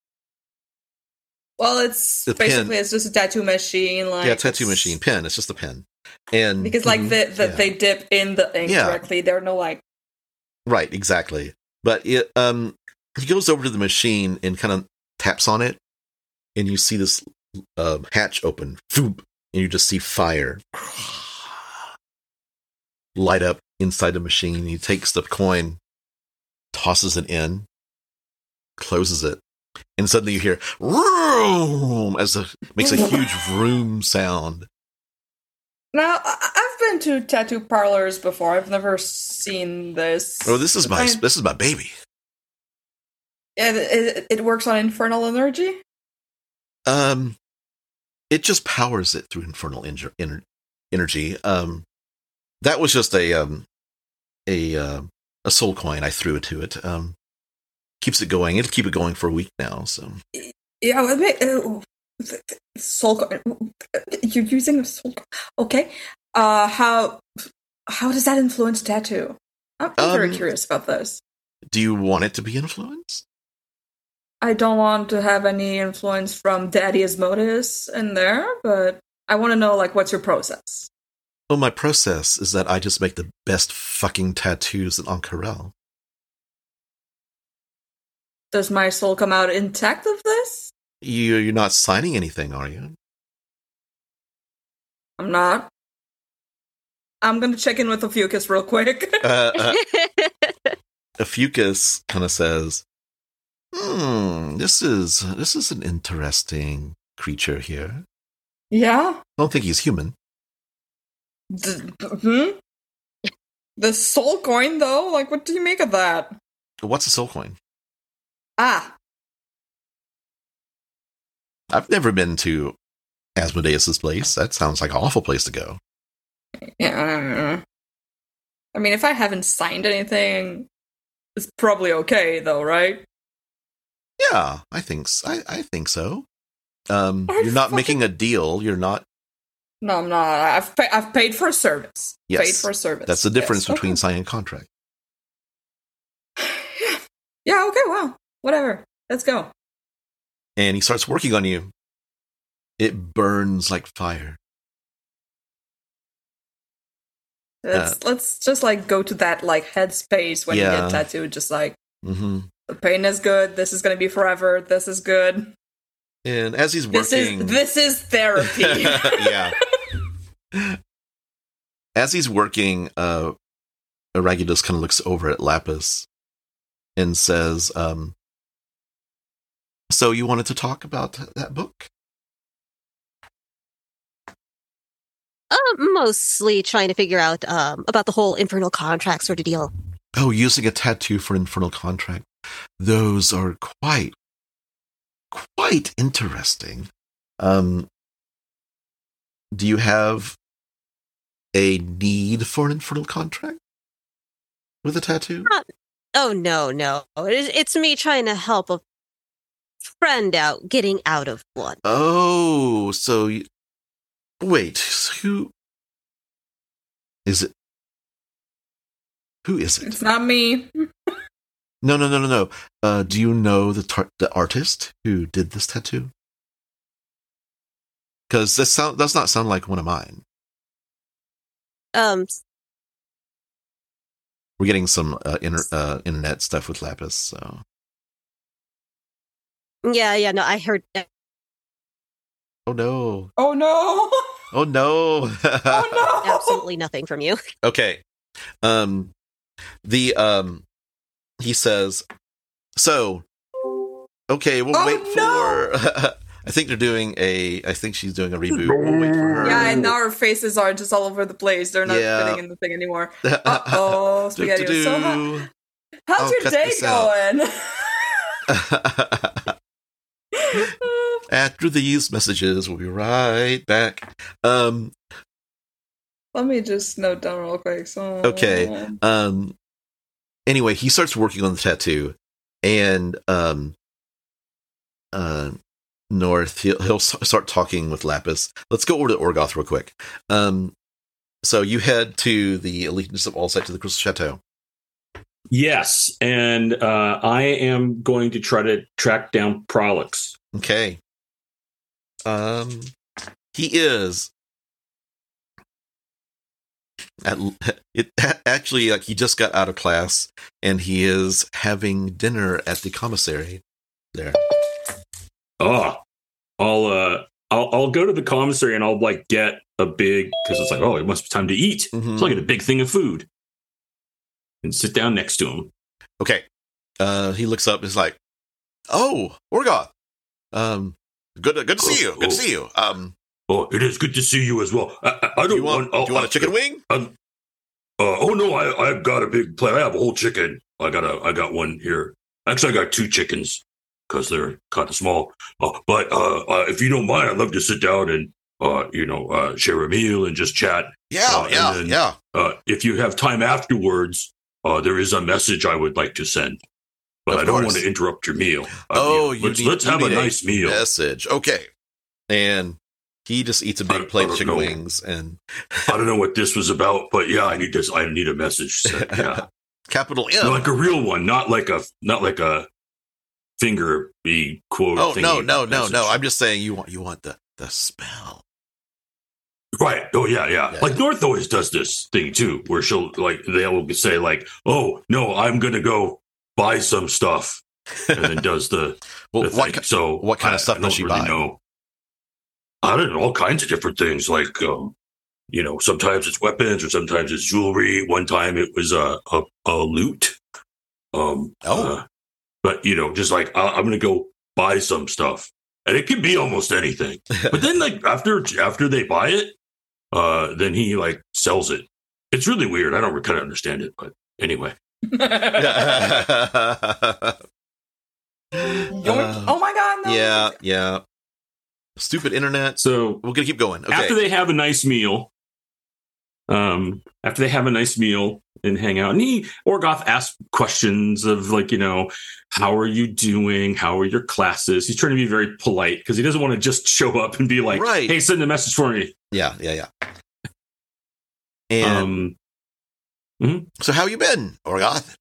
Well, it's just a tattoo machine. Tattoo machine pen. It's just a pen, and because they dip in the ink directly. There are no right, exactly. But it he goes over to the machine and kind of taps on it, and you see this hatch open, and you just see fire light up inside the machine. He takes the coin, tosses it in, closes it, and suddenly you hear vroom as it makes a huge vroom sound. Now, I've been to tattoo parlors before. I've never seen this. Oh, this is my baby. And it works on infernal energy? It just powers it through infernal energy. That was just a soul coin I threw to it. Keeps it going. It'll keep it going for a week now. So yeah, soul coin. You're using a soul coin. Okay. How does that influence tattoo? I'm very curious about this. Do you want it to be influenced? I don't want to have any influence from Daddy Asmodeus in there, but I want to know, what's your process? Well, my process is that I just make the best fucking tattoos in Ank'Harel. Does my soul come out intact of this? You're not signing anything, are you? I'm not. I'm going to check in with Ophiuchus real quick. Ophiuchus kind of says, this is an interesting creature here. Yeah? I don't think he's human. The soul coin, though? What do you make of that? What's a soul coin? Ah. I've never been to Asmodeus' place. That sounds like an awful place to go. Yeah. I mean, if I haven't signed anything, it's probably okay, though, right? Yeah, I think so. You're not making a deal. You're not. No, I'm not. I've paid for a service. Yes, paid for a service. That's the difference between signing a contract. Yeah. Okay. Well, whatever. Let's go. And he starts working on you. It burns like fire. Let's just go to that headspace when you get tattooed. Just mm-hmm. The pain is good. This is going to be forever. This is good. And as he's working, this is therapy. Yeah. As he's working, Aragidus kind of looks over at Lapis and says, "So you wanted to talk about that book?" Mostly trying to figure out about the whole infernal contract sort of deal. Oh, using a tattoo for infernal contract. those are quite interesting. Do you have a need for an infernal contract with a tattoo? Oh, no. It's me trying to help a friend out getting out of one. Oh, so wait, who is it? Who is it? It's not me. No. Do you know the artist who did this tattoo? Because this does not sound like one of mine. We're getting some internet stuff with Lapis, so. Yeah, no, I heard that. Oh no. Oh no. Oh no. Oh no. Absolutely nothing from you. Okay. He says, so, okay, we'll wait for, I think she's doing a reboot. We'll wait for her. Yeah, and now our faces are just all over the place. They're not fitting in the thing anymore. Uh-oh, Spaghetti. So how's your day going? After these messages, we'll be right back. Let me just note down real quick. So, okay. Anyway, he starts working on the tattoo, and North, he'll start talking with Lapis. Let's go over to Orgoth real quick. So you head to the Allegiance of Allsight to the Crystal Chateau. Yes, and I am going to try to track down Prolix. Okay. He is actually, like, he just got out of class, and he is having dinner at the commissary there. Oh, I'll go to the commissary and I'll like get a big, because it's like, oh, it must be time to eat. Mm-hmm. So I get a big thing of food and sit down next to him. Okay. He looks up and is like, oh, Orgoth. Good to see you. Good to see you. Oh, it is good to see you as well. I don't do you want a chicken wing? Oh no, I've got a big plate. I have a whole chicken. I got one here. Actually, I got 2 chickens because they're kind of small. But if you don't mind, I'd love to sit down and share a meal and just chat. Yeah. If you have time afterwards, there is a message I would like to send. But I don't want to interrupt your meal. Let's have a nice meal. Message. Okay. And he just eats a big plate of chicken wings. And I don't know what this was about, but yeah, I need this. I need a message sent. Yeah. Capital M. No, like a real one, not like a finger be quote. Oh no. I'm just saying you want the spell. Right. Oh yeah. Like North always does this thing too, where they'll say like, oh no, I'm gonna go buy some stuff, and then does the well. The thing. So what kind of stuff does she buy? I don't know, all kinds of different things. Like sometimes it's weapons, or sometimes it's jewelry. One time it was a lute. But just like I'm gonna go buy some stuff, and it can be almost anything. But then like after they buy it, then he like sells it. It's really weird. I don't kind of understand it, but anyway. Oh my god! No. Yeah. Stupid internet. So we're gonna keep going. Okay. After they have a nice meal, and hang out, and Orgoth asks questions of like, how are you doing? How are your classes? He's trying to be very polite because he doesn't want to just show up and be like, right. Hey, send a message for me. Yeah. And so how you been, Orgoth?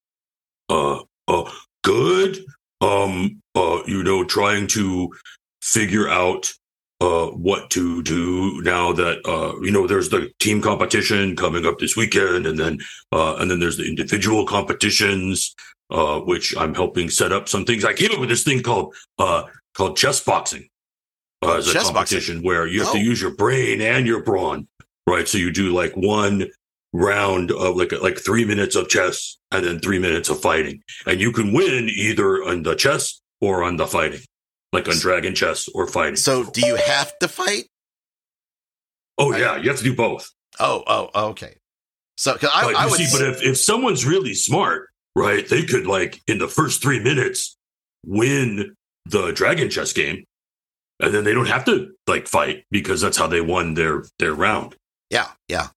Good. Trying to figure out what to do now that there's the team competition coming up this weekend, and then there's the individual competitions, which I'm helping set up some things. I came up with this thing called chess boxing as a competition where you have to use your brain and your brawn, right? So you do like one round of like 3 minutes of chess and then 3 minutes of fighting, and you can win either on the chess or on the fighting. Like on dragon chess or fighting. So do you have to fight? Oh, yeah. You have to do both. Oh, okay. So but if someone's really smart, right? They could, like, in the first 3 minutes, win the dragon chess game, and then they don't have to, like, fight because that's how they won their round. Yeah.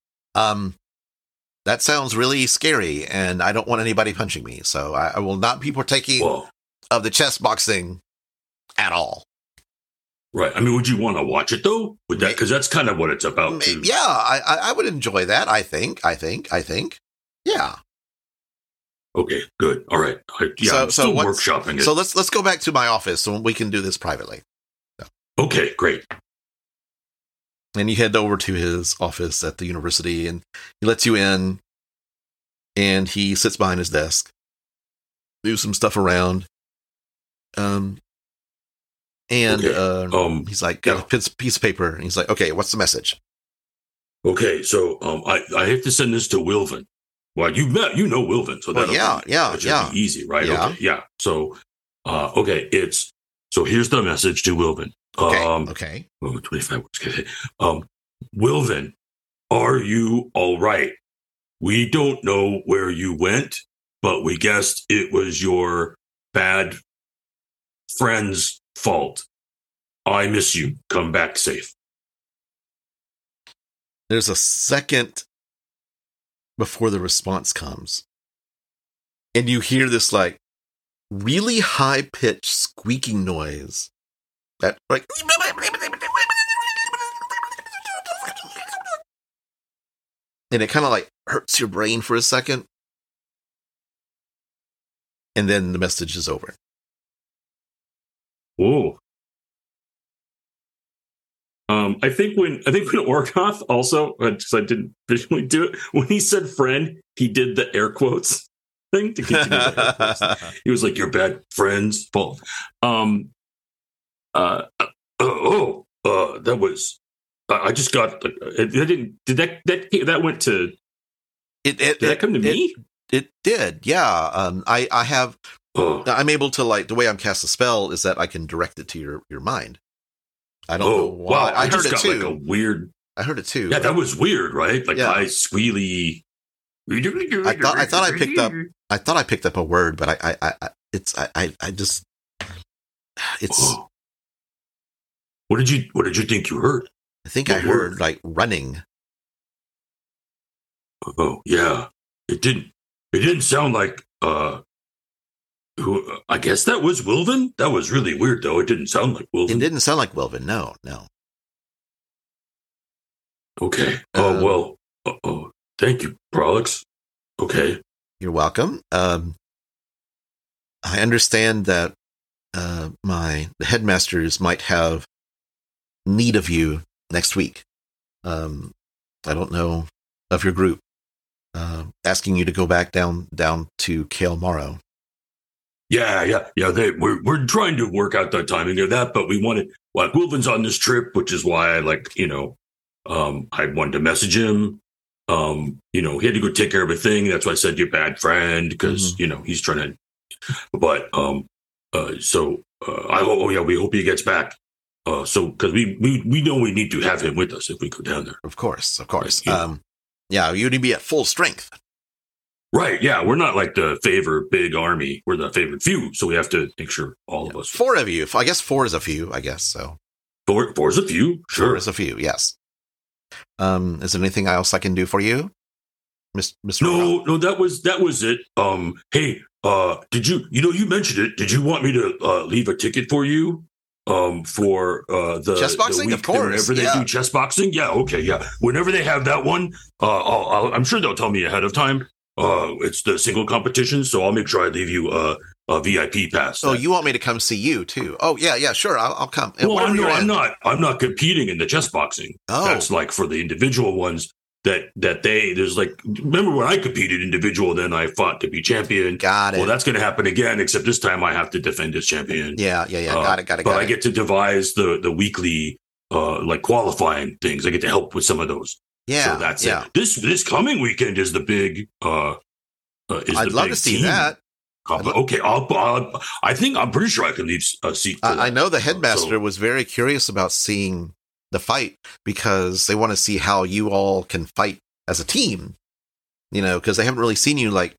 That sounds really scary, and I don't want anybody punching me, so I will not be partaking of the chess boxing at all. Right. I mean, would you want to watch it though? Would that, because that's kind of what it's about too. Yeah, I would enjoy that. I think. Yeah. Okay, good. All right. I'm still workshopping it. So let's go back to my office so we can do this privately. So. Okay, great. And you head over to his office at the university, and he lets you in, and he sits behind his desk, do some stuff around. He's like, got a piece of paper, and he's like, okay, what's the message? Okay, so I have to send this to Wilvin. Well, you know Wilvin, so that should be easy, right? Yeah. Okay, yeah. So, here's the message to Wilvin. Okay. 25 words. Okay. Wilvin, are you all right? We don't know where you went, but we guessed it was your bad friend's fault. I miss you. Come back safe. There's a second before the response comes, and you hear this like really high-pitched squeaking noise that like, and it kind of like hurts your brain for a second, and then the message is over. Whoa. I think when Orgoth also, because I didn't visually do it, when he said friend, he did the air quotes thing to continue the air quotes. He was like, "Your bad friend's fault." That was. I just got. That went to. Did that come to me? It did. Yeah. I have. I'm able to, like, the way I'm cast a spell is that I can direct it to your mind. I don't know why. Wow, I heard it too. Like a weird. I heard it too. Yeah, that was weird, right? Like high squealy. I thought I picked up a word, but it's. What did you think you heard? I think I heard like running. Oh yeah, it didn't sound like I guess that was Wilvin. That was really weird, though. It didn't sound like Wilvin. It didn't sound like Wilvin. No. Okay. Thank you, Prolix. Okay. You're welcome. I understand that the headmasters might have need of you next week. I don't know of your group. Asking you to go back down to Kael Morrow. Yeah. We're trying to work out the timing of that, but we wanted, like, Wilvin's on this trip, which is why I wanted to message him. He had to go take care of a thing. That's why I said your bad friend, because he's trying to. But we hope he gets back. Because we know we need to have him with us if we go down there. Of course. You need to be at full strength. Right, yeah. We're not like the favored big army. We're the favored few, so we have to make sure all of us. 4 of you. I guess 4 is a few, I guess, so. 4 is a few, sure. 4 is a few, yes. Is there anything else I can do for you, Mr. No, that was it. Hey, did you mentioned it. Did you want me to leave a ticket for you? For the chess boxing, the of course. Whenever they do chess boxing, yeah, okay, yeah. Whenever they have that one, I'm sure they'll tell me ahead of time. It's the single competition, so I'll make sure I leave you a VIP pass. Oh, you want me to come see you too? Oh, yeah, sure. I'll come. Well, I'm not competing in the chess boxing. Oh, that's like for the individual ones. There's like, remember when I competed individual, then I fought to be champion. Got it. Well, that's going to happen again, except this time I have to defend as champion. Yeah. Got it. But I get to devise the weekly, like qualifying things. I get to help with some of those. Yeah. So that's it. This coming weekend is the big, I'd love to see that. Okay. I'm pretty sure I can leave a seat. I know the headmaster was very curious about seeing the fight because they want to see how you all can fight as a team, because they haven't really seen you like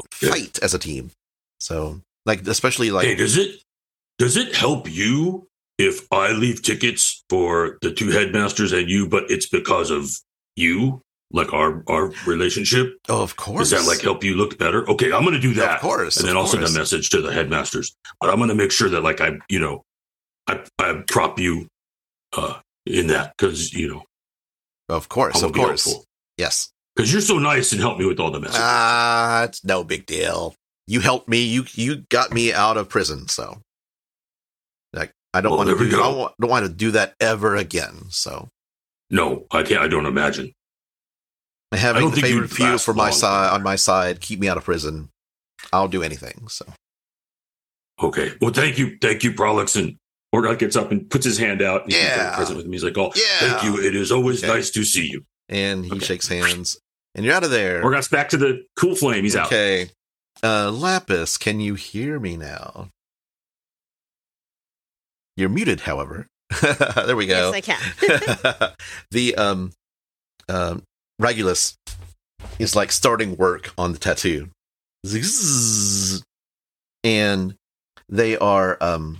fight as a team. So, like, especially like, hey, does it help you if I leave tickets for the two headmasters and you, but it's because of you, like our relationship? oh, of course. Does that like help you look better? Okay, I'm going to do that. Of course. And then I'll send a message to the headmasters. But I'm going to make sure that like I prop you in that because, Of course. Of course. Helpful. Yes. Because you're so nice and help me with all the messages. It's no big deal. You helped me. You got me out of prison. So, like, I don't want to do. Don't want to do that ever again. So, no, I can't. I don't imagine. Having the favorite few for my side on my side, keep me out of prison. I'll do anything. So, okay. Well, thank you, Prolix. And Orgot gets up and puts his hand out. And he's present with me. He's like, "Oh, yeah. Thank you. It is always nice to see you." And he shakes hands, and you're out of there. Orgot's back to the cool flame. He's out. Okay. Lapis, can you hear me now? You're muted, however. There we go. Yes, I can. The Regulus is like starting work on the tattoo. Zzz, and they are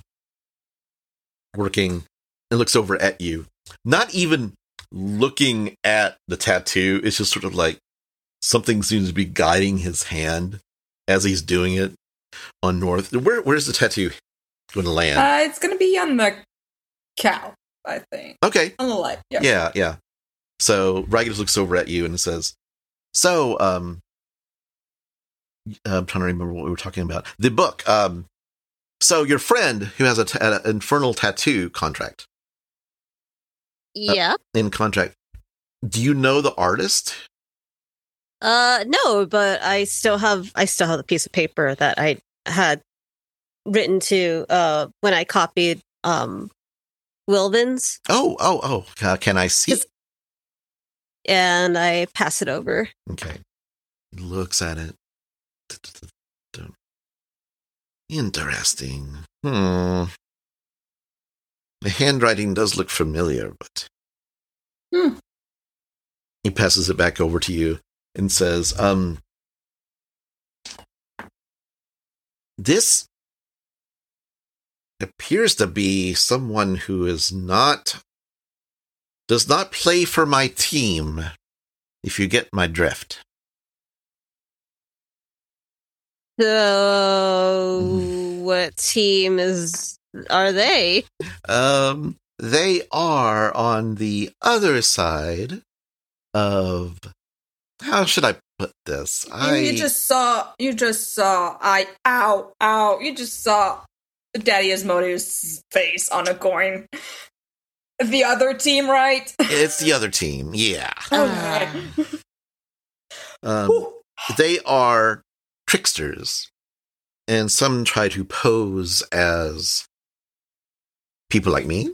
working and looks over at you. Not even looking at the tattoo. It's just sort of like something seems to be guiding his hand as he's doing it on North. Where's the tattoo going to land? It's going to be on the cow, I think. Okay. On the light. Yeah. So Regulus looks over at you and says, "So, I'm trying to remember what we were talking about. The book. So your friend who has an infernal tattoo contract. Yeah. In contract. Do you know the artist? No, but I still have the piece of paper that I had written to when I copied Wilvin's. Oh. Can I see? And I pass it over. Okay. He looks at it. Interesting. The handwriting does look familiar, but he passes it back over to you and says, this appears to be someone who does not play for my team, if you get my drift. So, what team are they? They are on the other side of, how should I put this? You just saw you just saw Daddy Asmodeus' face on a coin. The other team, right? It's the other team, yeah. Okay. They are tricksters, and some try to pose as people like me.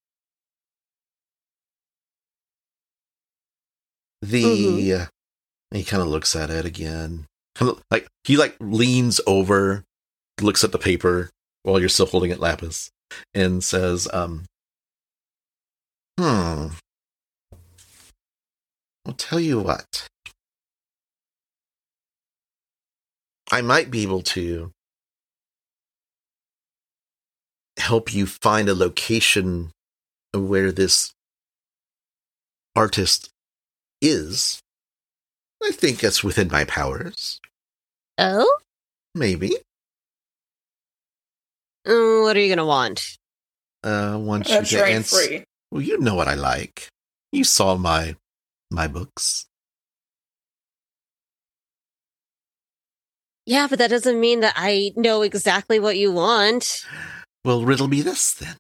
He kind of looks at it again. He leans over, looks at the paper while you're still holding it, Lapis, and says, I'll tell you what. I might be able to help you find a location where this artist is. I think that's within my powers. Oh? Maybe. What are you going to want? Once you get free. Well, you know what I like. You saw my books. Yeah, but that doesn't mean that I know exactly what you want. Well, riddle me this, then.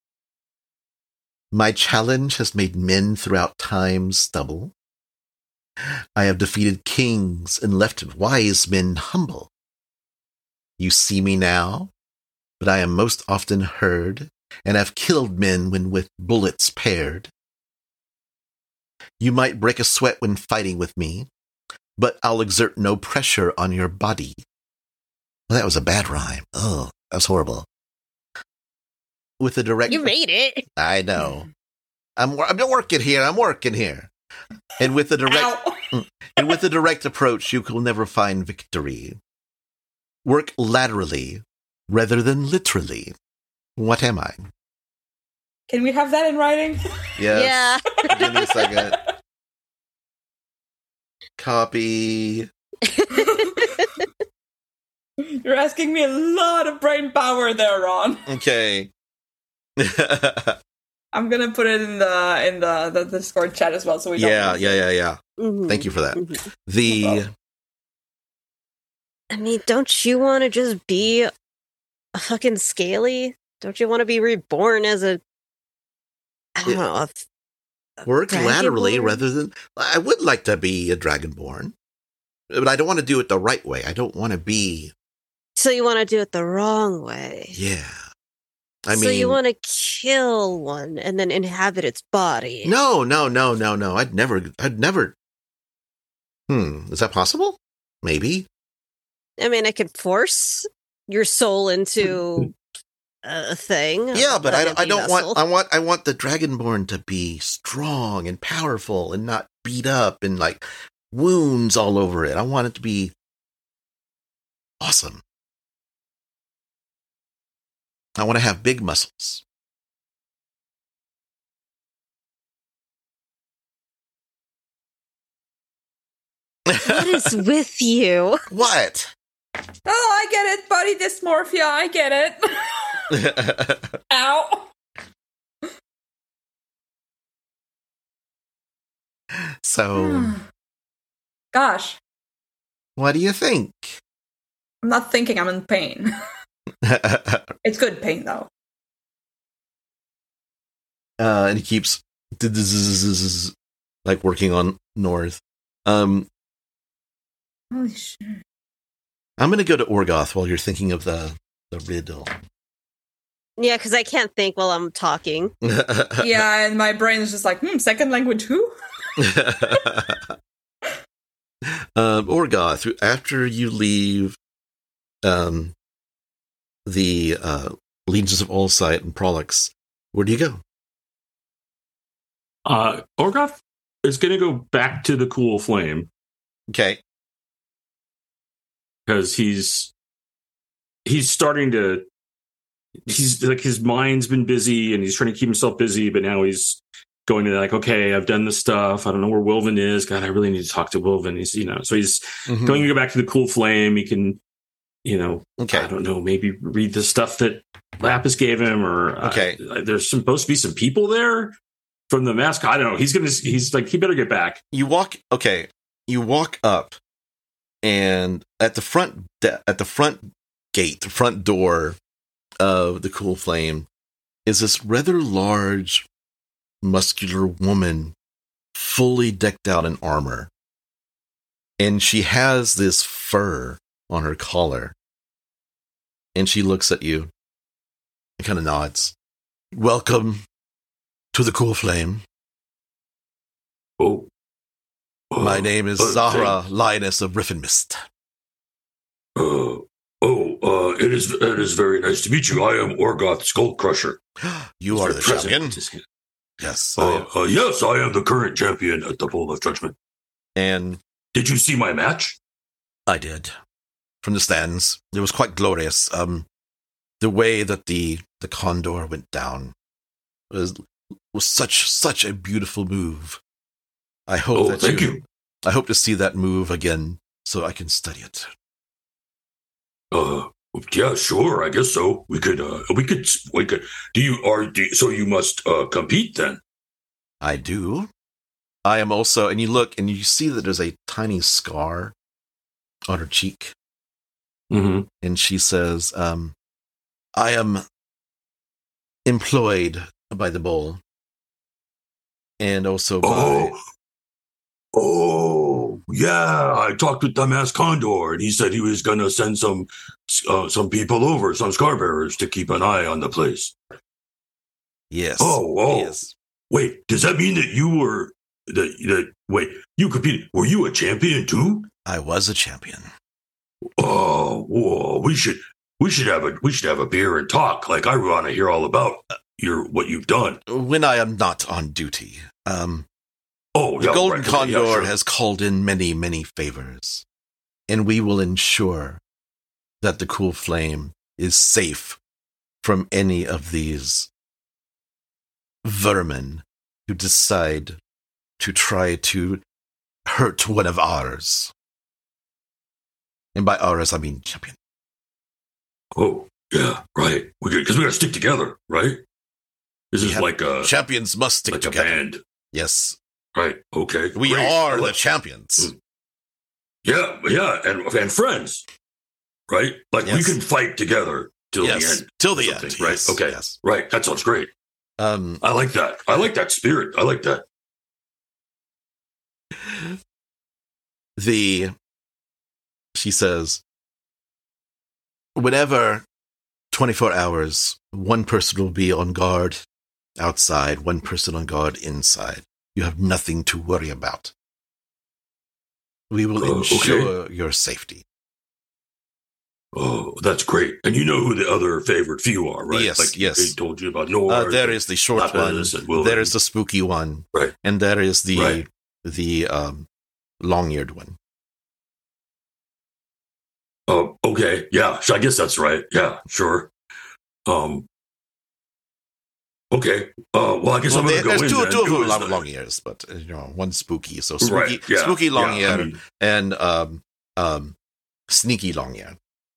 My challenge has made men throughout time stumble. I have defeated kings and left wise men humble. You see me now, but I am most often heard, and have killed men when with bullets paired. You might break a sweat when fighting with me, but I'll exert no pressure on your body. Well, that was a bad rhyme. Oh, that's horrible. With a direct... You made it. I know. I'm working here. And with a direct... And with a direct approach, you will never find victory. Work laterally rather than literally. What am I? Can we have that in writing? Yes. Yeah. Give me a second. Copy. You're asking me a lot of brain power there, Ron. Okay. I'm gonna put it in the Discord chat as well, so we don't. Yeah. Mhm. Thank you for that. Mhm. The I mean, don't you want to just be a fucking scaly? Don't you want to be reborn as a? I don't know. work laterally Dragonborn? rather than. I would like to be a dragonborn, but I don't want to do it the right way. I don't want to be. So you want to do it the wrong way? Yeah. So you want to kill one and then inhabit its body? No. I'd never. Is that possible? Maybe. I mean, I could force your soul into a thing. Yeah, but like I a don't vessel. want. I want the dragonborn to be strong and powerful and not beat up and like wounds all over it. I want it to be awesome. I want to have big muscles. What is with you? What? Oh, I get it. Body dysmorphia. I get it. Ow. So, Gosh, what do you think? I'm not thinking. I'm in pain. It's good pain though. And he keeps like working on North. Holy shit. I'm going to go to Orgoth while you're thinking of the riddle. Yeah, because I can't think while I'm talking. Yeah, and my brain is just like, second language who? Orgoth, after you leave the Legions of Allsight and Prolix, where do you go? Orgoth is going to go back to the Cool Flame Okay. because he's starting to. He's like his mind's been busy and he's trying to keep himself busy, but now he's going to like, okay, I've done this stuff. I don't know where Wilvin is. God, I really need to talk to Wilvin. He's, so he's going to go back to the Cool Flame. He can, Okay. I don't know, maybe read the stuff that Lapis gave him, or Okay. There's supposed to be some people there from the mask. I don't know. He's like, he better get back. You walk up, and at the front gate, the front door of the Cool Flame is this rather large, muscular woman, fully decked out in armor. And she has this fur on her collar. And she looks at you and kind of nods. Welcome to the Cool Flame. Oh. My name is Zahra Lioness of Riffinmist. It is very nice to meet you. I am Orgoth Skullcrusher. You are the champion. Yes. Yes, I am the current champion at the Bowl of Judgment. And did you see my match? I did. From the stands. It was quite glorious. The way that the condor went down was such a beautiful move. I hope thank you. I hope to see that move again so I can study it. Yeah, sure. I guess so. We could. So you must compete then. I do. I am also, and you look and you see that there's a tiny scar on her cheek. Mm-hmm. And she says, I am employed by the bowl. And also by... Oh, yeah. I talked with Dumbass Condor, and he said he was going to send some people over, some scarbearers, to keep an eye on the place. Yes. Oh. Yes. Wait, does that mean that you were... you competed. Were you a champion, too? I was a champion. Oh, whoa, we should have a beer and talk. Like, I want to hear all about what you've done. When I am not on duty. The Golden Condor has called in many, many favors, and we will ensure that the Cool Flame is safe from any of these vermin who decide to try to hurt one of ours. And by ours, I mean champion. Oh, yeah, right. Because we got to stick together, right? This is like a... Champions must stick like together. A band. Yes. Right, okay. We are the champions. Yeah, and friends, right? Like, we can fight together till the end. Till the end, right? Yes. Okay, yes. Right, that sounds great. I like that. I like that spirit. I like that. She says, whenever 24 hours, one person will be on guard outside, one person on guard inside. You have nothing to worry about. We will ensure your safety. Oh, that's great. And you know who the other favorite few are, right? Yes, like yes. They told you about Noah. There is the short one. There is the spooky one. Right. And there is the long-eared one. Oh, okay. Yeah, I guess that's right. Yeah, sure. Okay. Well, I guess I'm going to go in. There's two of them have long ears, but one's spooky. So spooky long ear and sneaky long ear.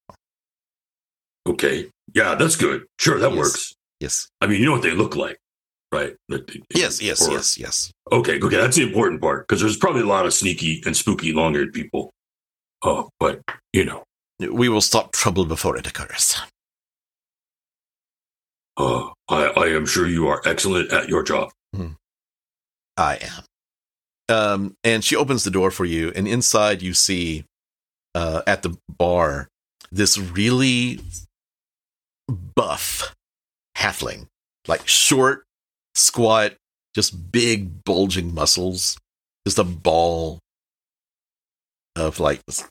Okay. Yeah, that's good. Sure, that works. Yes. I mean, you know what they look like, right? Yes. Okay, that's the important part, because there's probably a lot of sneaky and spooky long-eared people. But, we will stop trouble before it occurs. I am sure you are excellent at your job. I am. And she opens the door for you, and inside you see, at the bar, this really buff halfling, like short, squat, just big, bulging muscles, just a ball of like this.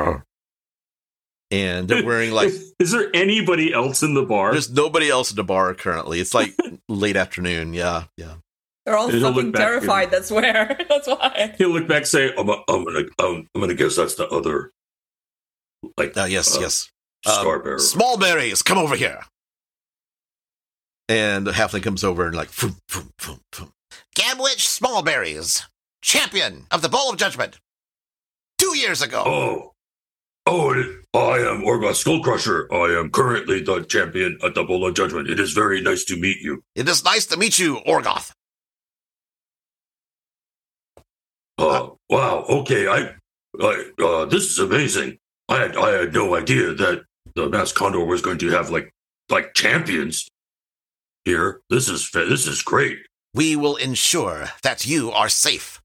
And they're wearing like... Is there anybody else in the bar? There's nobody else in the bar currently. It's like late afternoon. Yeah. They're all fucking terrified. That's where. That's why. He'll look back and say, I'm gonna guess that's the other... Yes. Starbearer. Smallberries, come over here. And the halfling comes over and like... Vroom, vroom, vroom, vroom. Gamwich Smallberries, champion of the Bowl of Judgment. 2 years ago. I am Orgoth Skullcrusher. I am currently the champion at the Bowl of Judgment. It is very nice to meet you. It is nice to meet you, Orgoth. Wow. Okay. This is amazing. I had no idea that the Masked Condor was going to have like champions here. This is great. We will ensure that you are safe.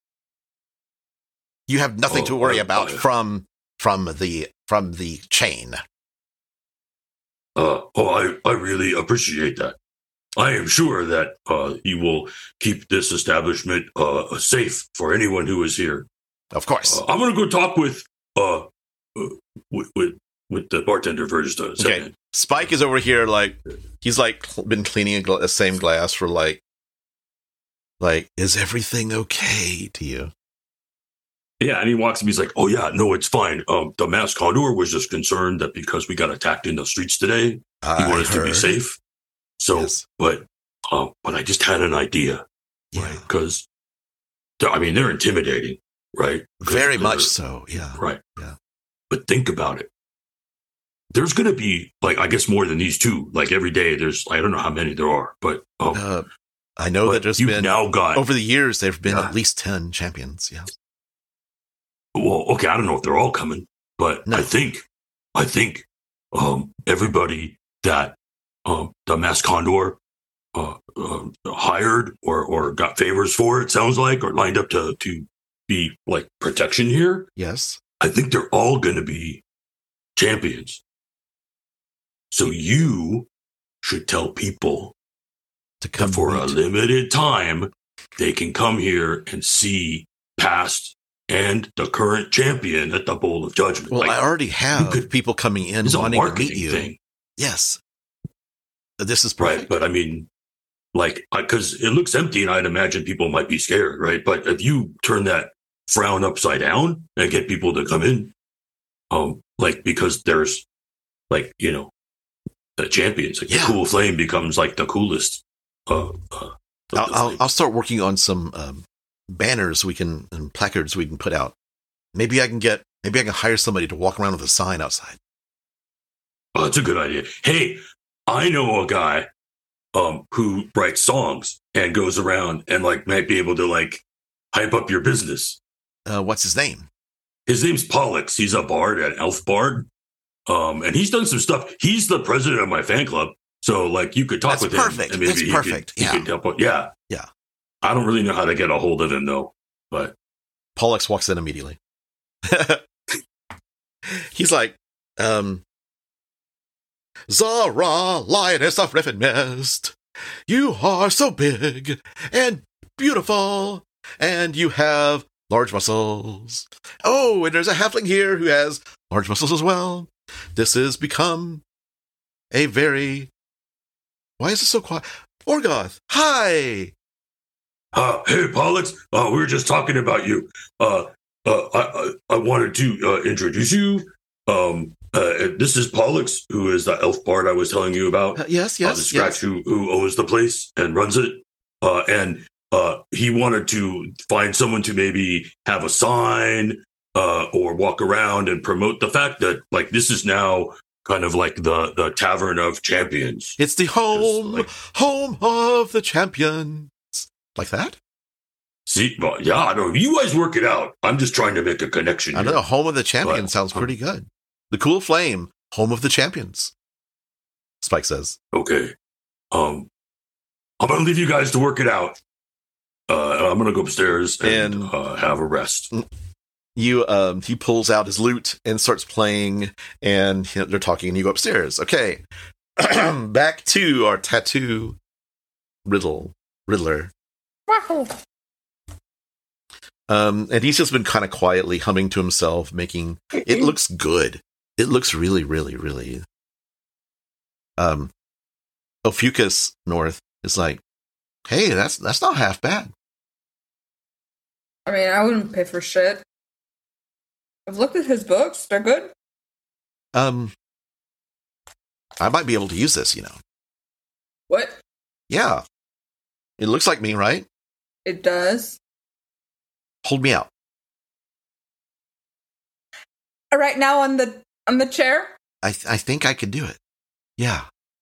You have nothing to worry about from the chain. I really appreciate that. I am sure that you will keep this establishment safe for anyone who is here. Of course. I'm going to go talk with the bartender for just a second. Okay. Spike is over here, like he's like been cleaning the same glass for like, is everything okay to you? Yeah, and he walks up, he's like, oh yeah, no, it's fine. The Masked Condor was just concerned that because we got attacked in the streets today, he wanted us to be safe. So, yes. But I just had an idea, right? Because, they're intimidating, right? Very much so, yeah. Right. Yeah. But think about it. There's going to be, I guess more than these two. Like every day, there's, I don't know how many there are, but... I know that there's been, now got, over the years, there have been at least 10 champions, yeah. Well, okay, I don't know if they're all coming, but no. I think everybody that the Masked Condor hired or got favors for, it sounds like, or lined up to be like protection here. Yes. I think they're all going to be champions. So you should tell people to come for a limited time, they can come here and see past and the current champion at the Bowl of Judgment. Well, I already have people coming in wanting to meet you. Thing. Yes. This is perfect. Right, but like, because it looks empty, and I'd imagine people might be scared, right? But if you turn that frown upside down and get people to come in, like, because there's, like, you know, the champions, like the cool flame becomes like the coolest. I'll start working on some banners and placards we can put out. Maybe I can hire somebody to walk around with a sign outside. Oh, that's a good idea. Hey, I know a guy who writes songs and goes around and like might be able to like hype up your business. What's his name? His name's Pollux. He's a bard, an elf bard. And he's done some stuff. He's the president of my fan club. So like you could talk with him. And maybe he could help out. Yeah. Yeah. I don't really know how to get a hold of him though, but Pollux walks in immediately. He's like, Zara, lioness of Riven Mist, you are so big and beautiful, and you have large muscles. Oh, and there's a halfling here who has large muscles as well. This has become a very... Why is it so quiet? Orgoth, hi! Hey, Pollux, we were just talking about you. I wanted to introduce you. This is Pollux, who is the elf bard I was telling you about. Yes. The Scratch who owns the place and runs it. And he wanted to find someone to maybe have a sign or walk around and promote the fact that, like, this is now kind of like the Tavern of Champions. It's the home of the champions. Like that? See, well, yeah, I know. You guys work it out. I'm just trying to make a connection. I know. Home of the champions sounds pretty good. The cool flame, home of the champions. Spike says. Okay. I'm going to leave you guys to work it out. I'm going to go upstairs and have a rest. He pulls out his lute and starts playing, and they're talking, and you go upstairs. Okay. Back to our tattoo Riddler. Wow. And he's just been kind of quietly humming to himself, making it looks good. It looks really, really, really. Ophiuchus North is like, hey, that's not half bad. I mean, I wouldn't pay for shit. I've looked at his books. They're good. I might be able to use this, you know. What? Yeah. It looks like me, right? It does. Hold me out. Right now on the chair? I think I could do it. Yeah.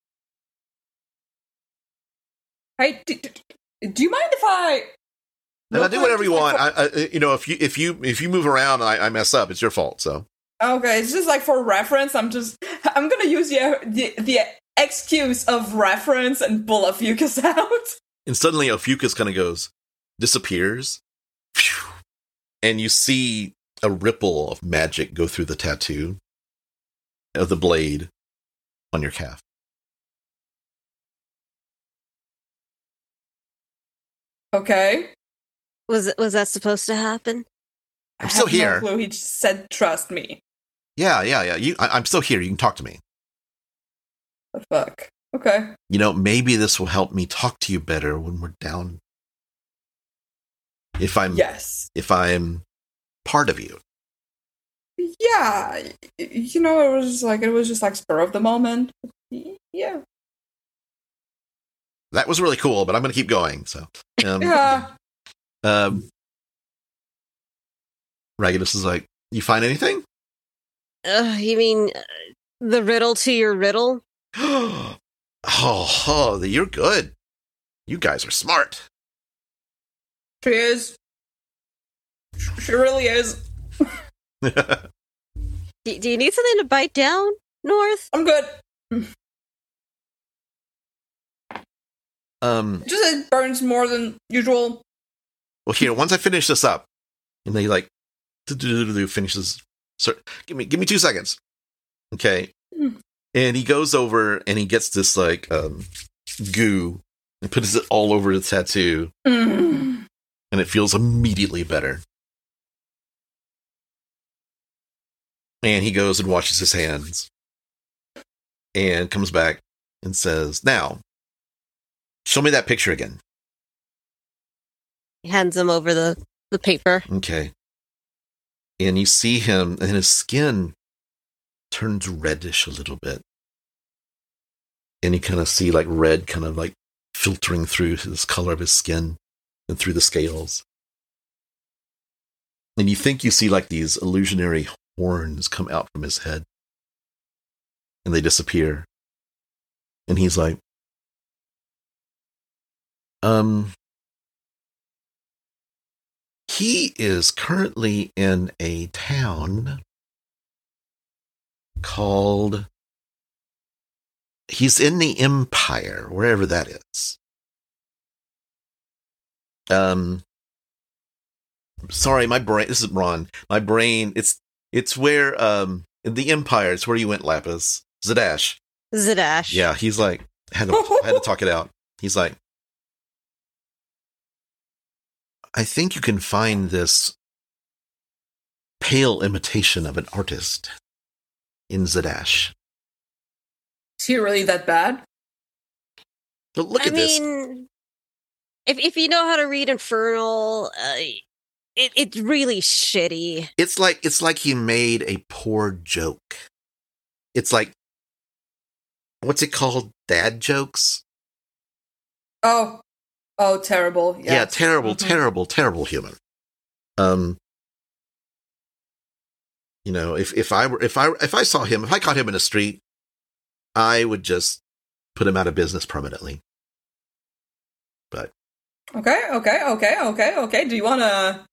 Hey, do you mind if I... No, do whatever you want. If you move around and I mess up, it's your fault. So okay, it's just like for reference. I'm gonna use the excuse of reference and pull Ophiuchus out. And suddenly Ophiuchus kind of disappears, and you see a ripple of magic go through the tattoo of the blade on your calf. Okay. Was that supposed to happen? I'm still here. No clue. He just said, "Trust me." Yeah. I'm still here. You can talk to me. The fuck. Okay. Maybe this will help me talk to you better when we're down. If I'm part of you. Yeah. It was just like spur of the moment. Yeah. That was really cool, but I'm going to keep going. So. Yeah. Regulus is like, you find anything? You mean the riddle to your riddle? Oh, you're good. You guys are smart. She is. She really is. Do you need something to bite down, North? I'm good. It burns more than usual. Well, here, once I finish this up, and they like finishes. Give me 2 seconds, okay? And he goes over and he gets this like goo and puts it all over the tattoo, and it feels immediately better. And he goes and washes his hands, and comes back and says, "Now, Show me that picture again. He hands him over the paper. Okay. And you see him, and his skin turns reddish a little bit. And you kind of see like red kind of like filtering through his color of his skin and through the scales. And you think you see like these illusionary horns come out from his head. And they disappear. And he's like, he is currently in a town called, he's in the Empire, wherever that is. Sorry, my brain, this is Ron. My brain, it's where, in the Empire, it's where you went, Lapis. Zadash. Yeah, he's like, I had to talk it out. He's like, I think you can find this pale imitation of an artist in Zadash. Is he really that bad? But look at this. I mean, if you know how to read Infernal, it's really shitty. It's like he made a poor joke. It's like, what's it called? Dad jokes? Oh, terrible. Yes. Yeah, terrible human. You know, if I saw him, if I caught him in the street, I would just put him out of business permanently. But Okay. Do you wanna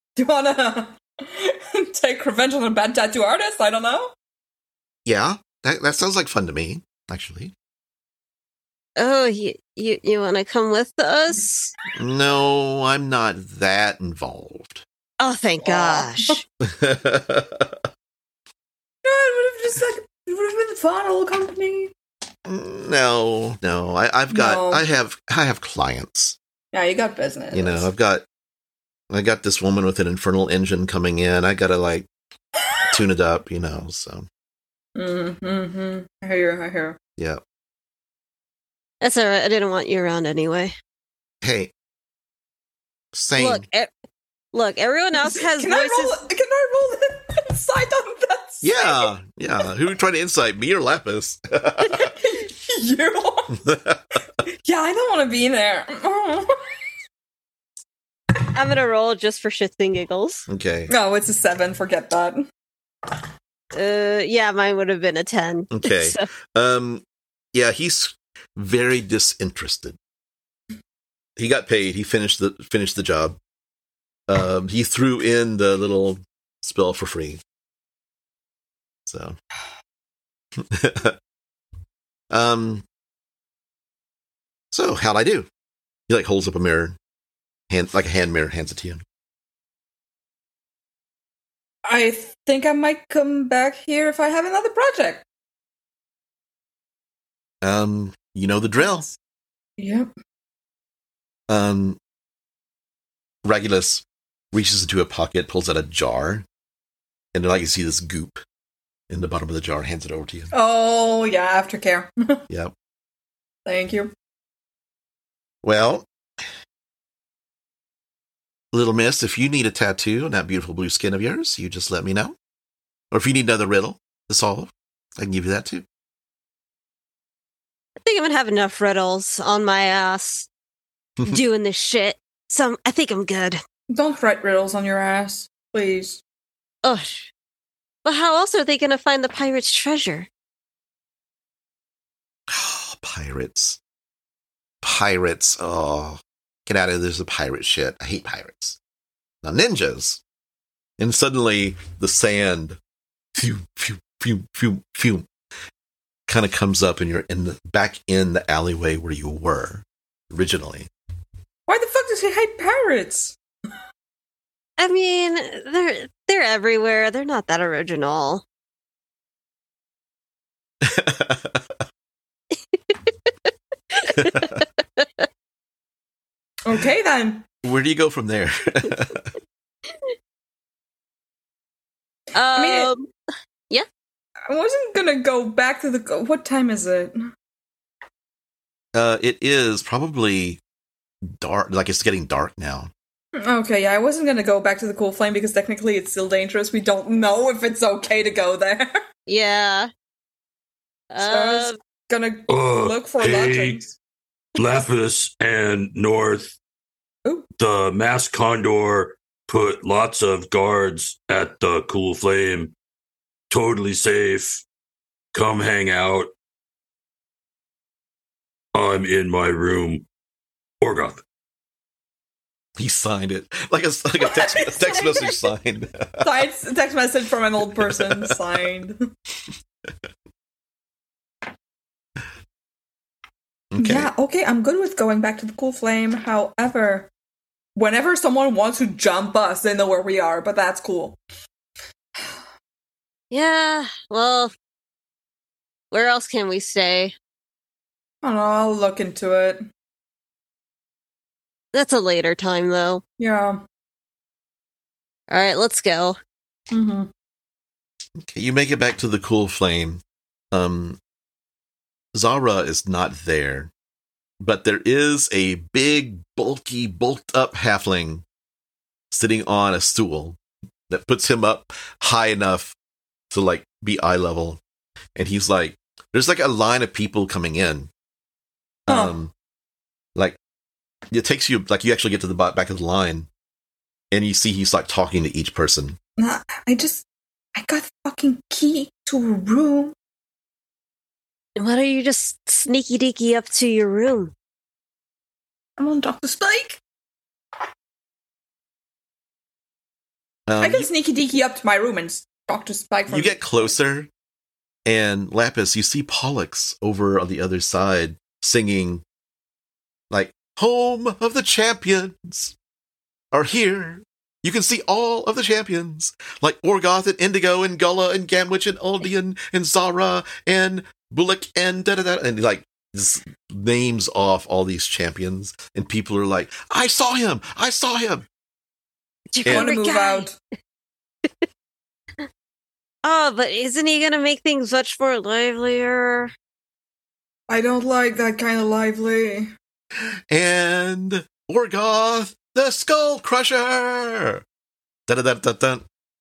take revenge on a bad tattoo artist? I don't know. Yeah, that sounds like fun to me, actually. Oh, you want to come with us? No, I'm not that involved. Oh, thank gosh. No, it would have been fun, old company. No, I have clients. Yeah, you got business. You know, I got this woman with an infernal engine coming in. I gotta like tune it up, you know. So. I hear. Yeah. That's all right. I didn't want you around anyway. Hey, same. Look. Everyone else has voices. Can I roll insight on that? Yeah. Who tried to insight, me or Lapis? You. Yeah, I don't want to be there. I'm gonna roll just for shits and giggles. Okay. No, it's a 7. Forget that. Yeah, mine would have been a 10. Okay. So. Yeah, he's very disinterested. He got paid. He finished the job. He threw in the little spell for free. So. So how'd I do? He like holds up a mirror, like a hand mirror, hands it to you. I think I might come back here if I have another project. You know the drill. Yep. Regulus reaches into a pocket, pulls out a jar, and then I can see this goop in the bottom of the jar, hands it over to you. Oh, yeah, aftercare. Yep. Thank you. Well, little miss, if you need a tattoo on that beautiful blue skin of yours, you just let me know. Or if you need another riddle to solve, I can give you that too. I think I'm gonna have enough riddles on my ass doing this shit. So I think I'm good. Don't write riddles on your ass, please. Ugh. But how else are they gonna find the pirate's treasure? Oh, pirates. Oh, get out of there. There's a pirate shit. I hate pirates. Now ninjas. And suddenly the sand kind of comes up and you're back in the alleyway where you were originally. Why the fuck does he hate pirates? I mean, they're everywhere. They're not that original. Okay, then. Where do you go from there? Yeah. I wasn't gonna go back to what time is it? It is probably dark. Like, it's getting dark now. Okay, yeah, I wasn't gonna go back to the cool flame because technically it's still dangerous. We don't know if it's okay to go there. Yeah. So I was gonna look for dungeons. Lapis and North. Ooh. The Masked Condor put lots of guards at the cool flame. Totally safe. Come hang out. I'm in my room. Orgoth. He signed it like a text message signed. Signed text message from an old person signed. Okay. Yeah, okay, I'm good with going back to the cool flame. However, whenever someone wants to jump us, they know where we are, but that's cool. Yeah, well, where else can we stay? I don't know, I'll look into it. That's a later time, though. Yeah. Alright, let's go. Mm-hmm. Okay, you make it back to the cool flame. Zara is not there, but there is a big, bulky, bulked-up halfling sitting on a stool that puts him up high enough to, like, be eye level. And he's like, there's, like, a line of people coming in. Like, it takes you, like, you actually get to the back of the line, and you see he's, like, talking to each person. I got the fucking key to a room. Why don't you just sneaky deaky up to your room? I'm on Dr. Spike. I can sneaky deaky up to my room and Dr. Spike from... You get closer, and Lapis, you see Pollux over on the other side singing, like, "Home of the champions are here. You can see all of the champions, like Orgoth and Indigo and Gullah and Gamwich and Aldian and Zara and Bullock and da-da-da," and like just names off all these champions, and people are like, I saw him! I want to move out. Oh, but isn't he gonna make things much more livelier? I don't like that kind of lively. And Orgoth, the Skull Crusher! Da-da-da-da-da.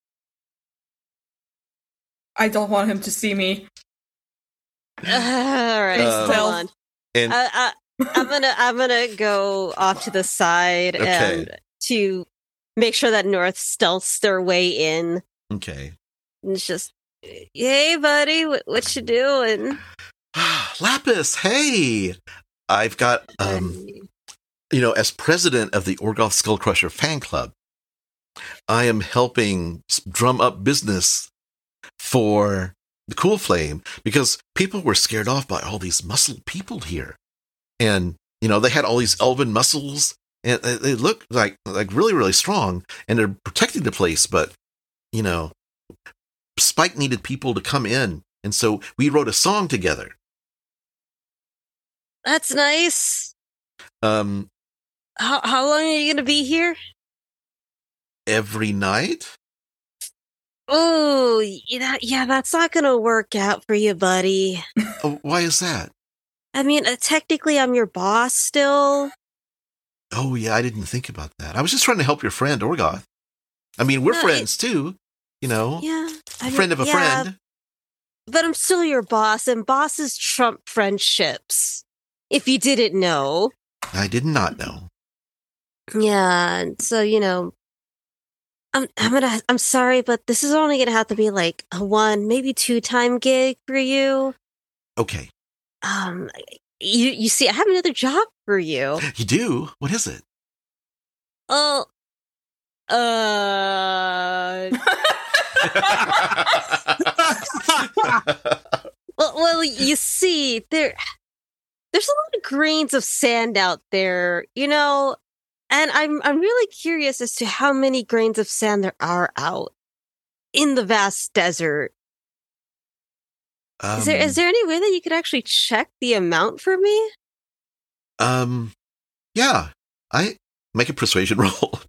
I don't want him to see me. Alright, hold on. And I'm gonna go off to the side and to make sure that North stealths their way in. okay. And it's just, hey, buddy, what you doing? Lapis, hey! I've got, as president of the Orgoth Skullcrusher fan club, I am helping drum up business for the Cool Flame because people were scared off by all these muscled people here. And, they had all these elven muscles, and they look like really, really strong, and they're protecting the place, but, Spike needed people to come in, and so we wrote a song together. That's nice. How long are you going to be here? Every night? Oh, yeah, that's not going to work out for you, buddy. Oh, why is that? I mean, technically, I'm your boss still. Oh, yeah, I didn't think about that. I was just trying to help your friend, Orgoth. I mean, we're friends, too. Yeah. Friend of a friend. But I'm still your boss, and bosses trump friendships. If you didn't know. I did not know. Yeah, so, I'm sorry, but this is only gonna have to be like a 1, maybe 2-time gig for you. Okay. You see, I have another job for you. You do? What is it? Oh, well, you see, there's a lot of grains of sand out there, and I'm really curious as to how many grains of sand there are out in the vast desert. Is there any way that you could actually check the amount for me? Yeah. I make a persuasion roll.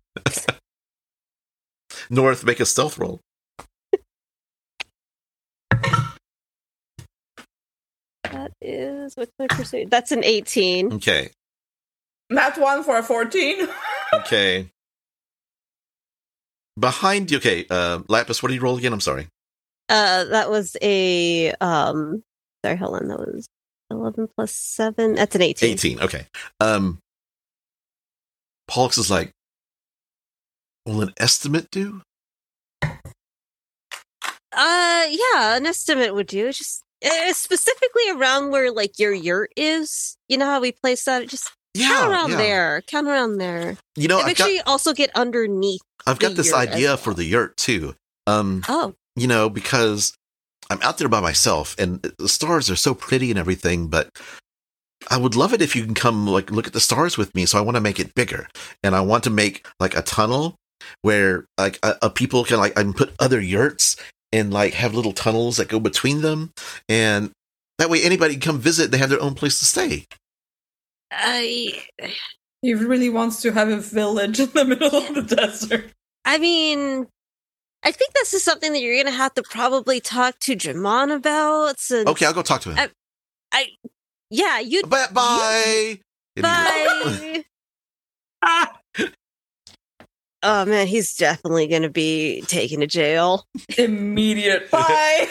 North, make a stealth roll. That is what's my pursuit? That's an 18. Okay. Nat 1 for a 14. Okay. Behind you, okay, Lapis, what did you roll again? I'm sorry. That was a sorry, hold on. That was 11 plus 7. That's an 18. 18, okay. Pollux is like, will an estimate do? Yeah, an estimate would do. Just specifically around where like your yurt is. You know how we place that? Just count around there. Count around there. You know, and make sure you also get underneath. I've got this idea for the yurt too. You know, because I'm out there by myself and the stars are so pretty and everything, but I would love it if you can come like look at the stars with me. So I want to make it bigger, and I want to make like a tunnel where like people can like I can put other yurts and like have little tunnels that go between them, and that way anybody can come visit. They have their own place to stay. He really wants to have a village in the middle of the desert. I mean, I think this is something that you're going to have to probably talk to Jamon about. Since okay, I'll go talk to him. Yeah, you. Bye. Bye. Oh man, he's definitely going to be taken to jail. Immediate bye.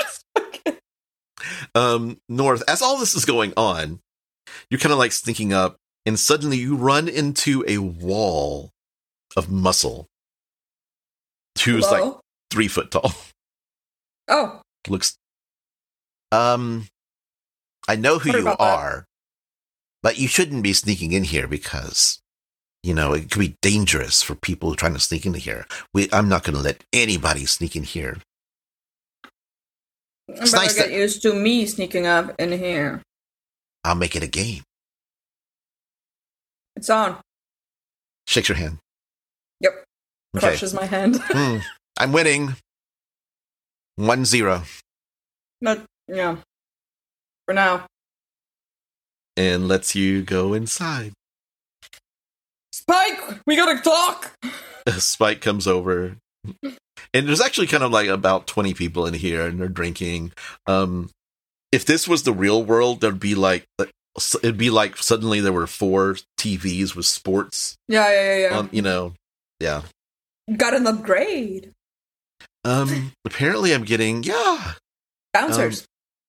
North, as all this is going on, you're kind of like sneaking up, and suddenly you run into a wall of muscle. Who's like 3 foot tall. Oh. Looks. I know who you are, but you shouldn't be sneaking in here because, you know, it could be dangerous for people trying to sneak into here. I'm not going to let anybody sneak in here. It's nice to get used to me sneaking up in here. I'll make it a game. It's on. Shakes your hand. Yep. Okay. Crushes my hand. I'm winning. 1-0. But, yeah. For now. And lets you go inside. Spike! We gotta talk! Spike comes over. And there's actually kind of like about 20 people in here, and they're drinking. If this was the real world, it'd be like suddenly there were 4 TVs with sports. Yeah. You know, yeah. Got an upgrade. Apparently I'm getting, bouncers.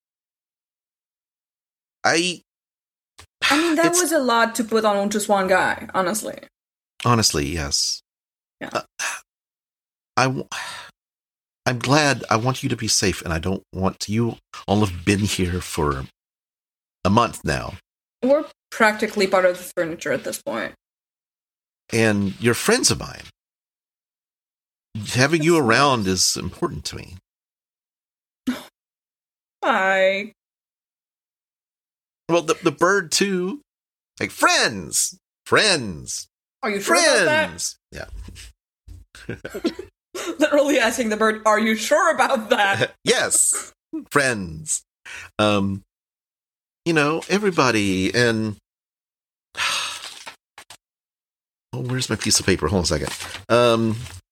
I mean, that was a lot to put on just one guy, honestly. Honestly, yes. Yeah. I'm glad. I want you to be safe, and I don't want to. You all have been here for a month now. We're practically part of the furniture at this point. And you're friends of mine. Having you around is important to me. Hi. Well, the bird too. Like friends. Are you sure about that? Yeah. Literally asking the bird, "Are you sure about that?" Yes, friends. You know, everybody, and where's my piece of paper? Hold on a second.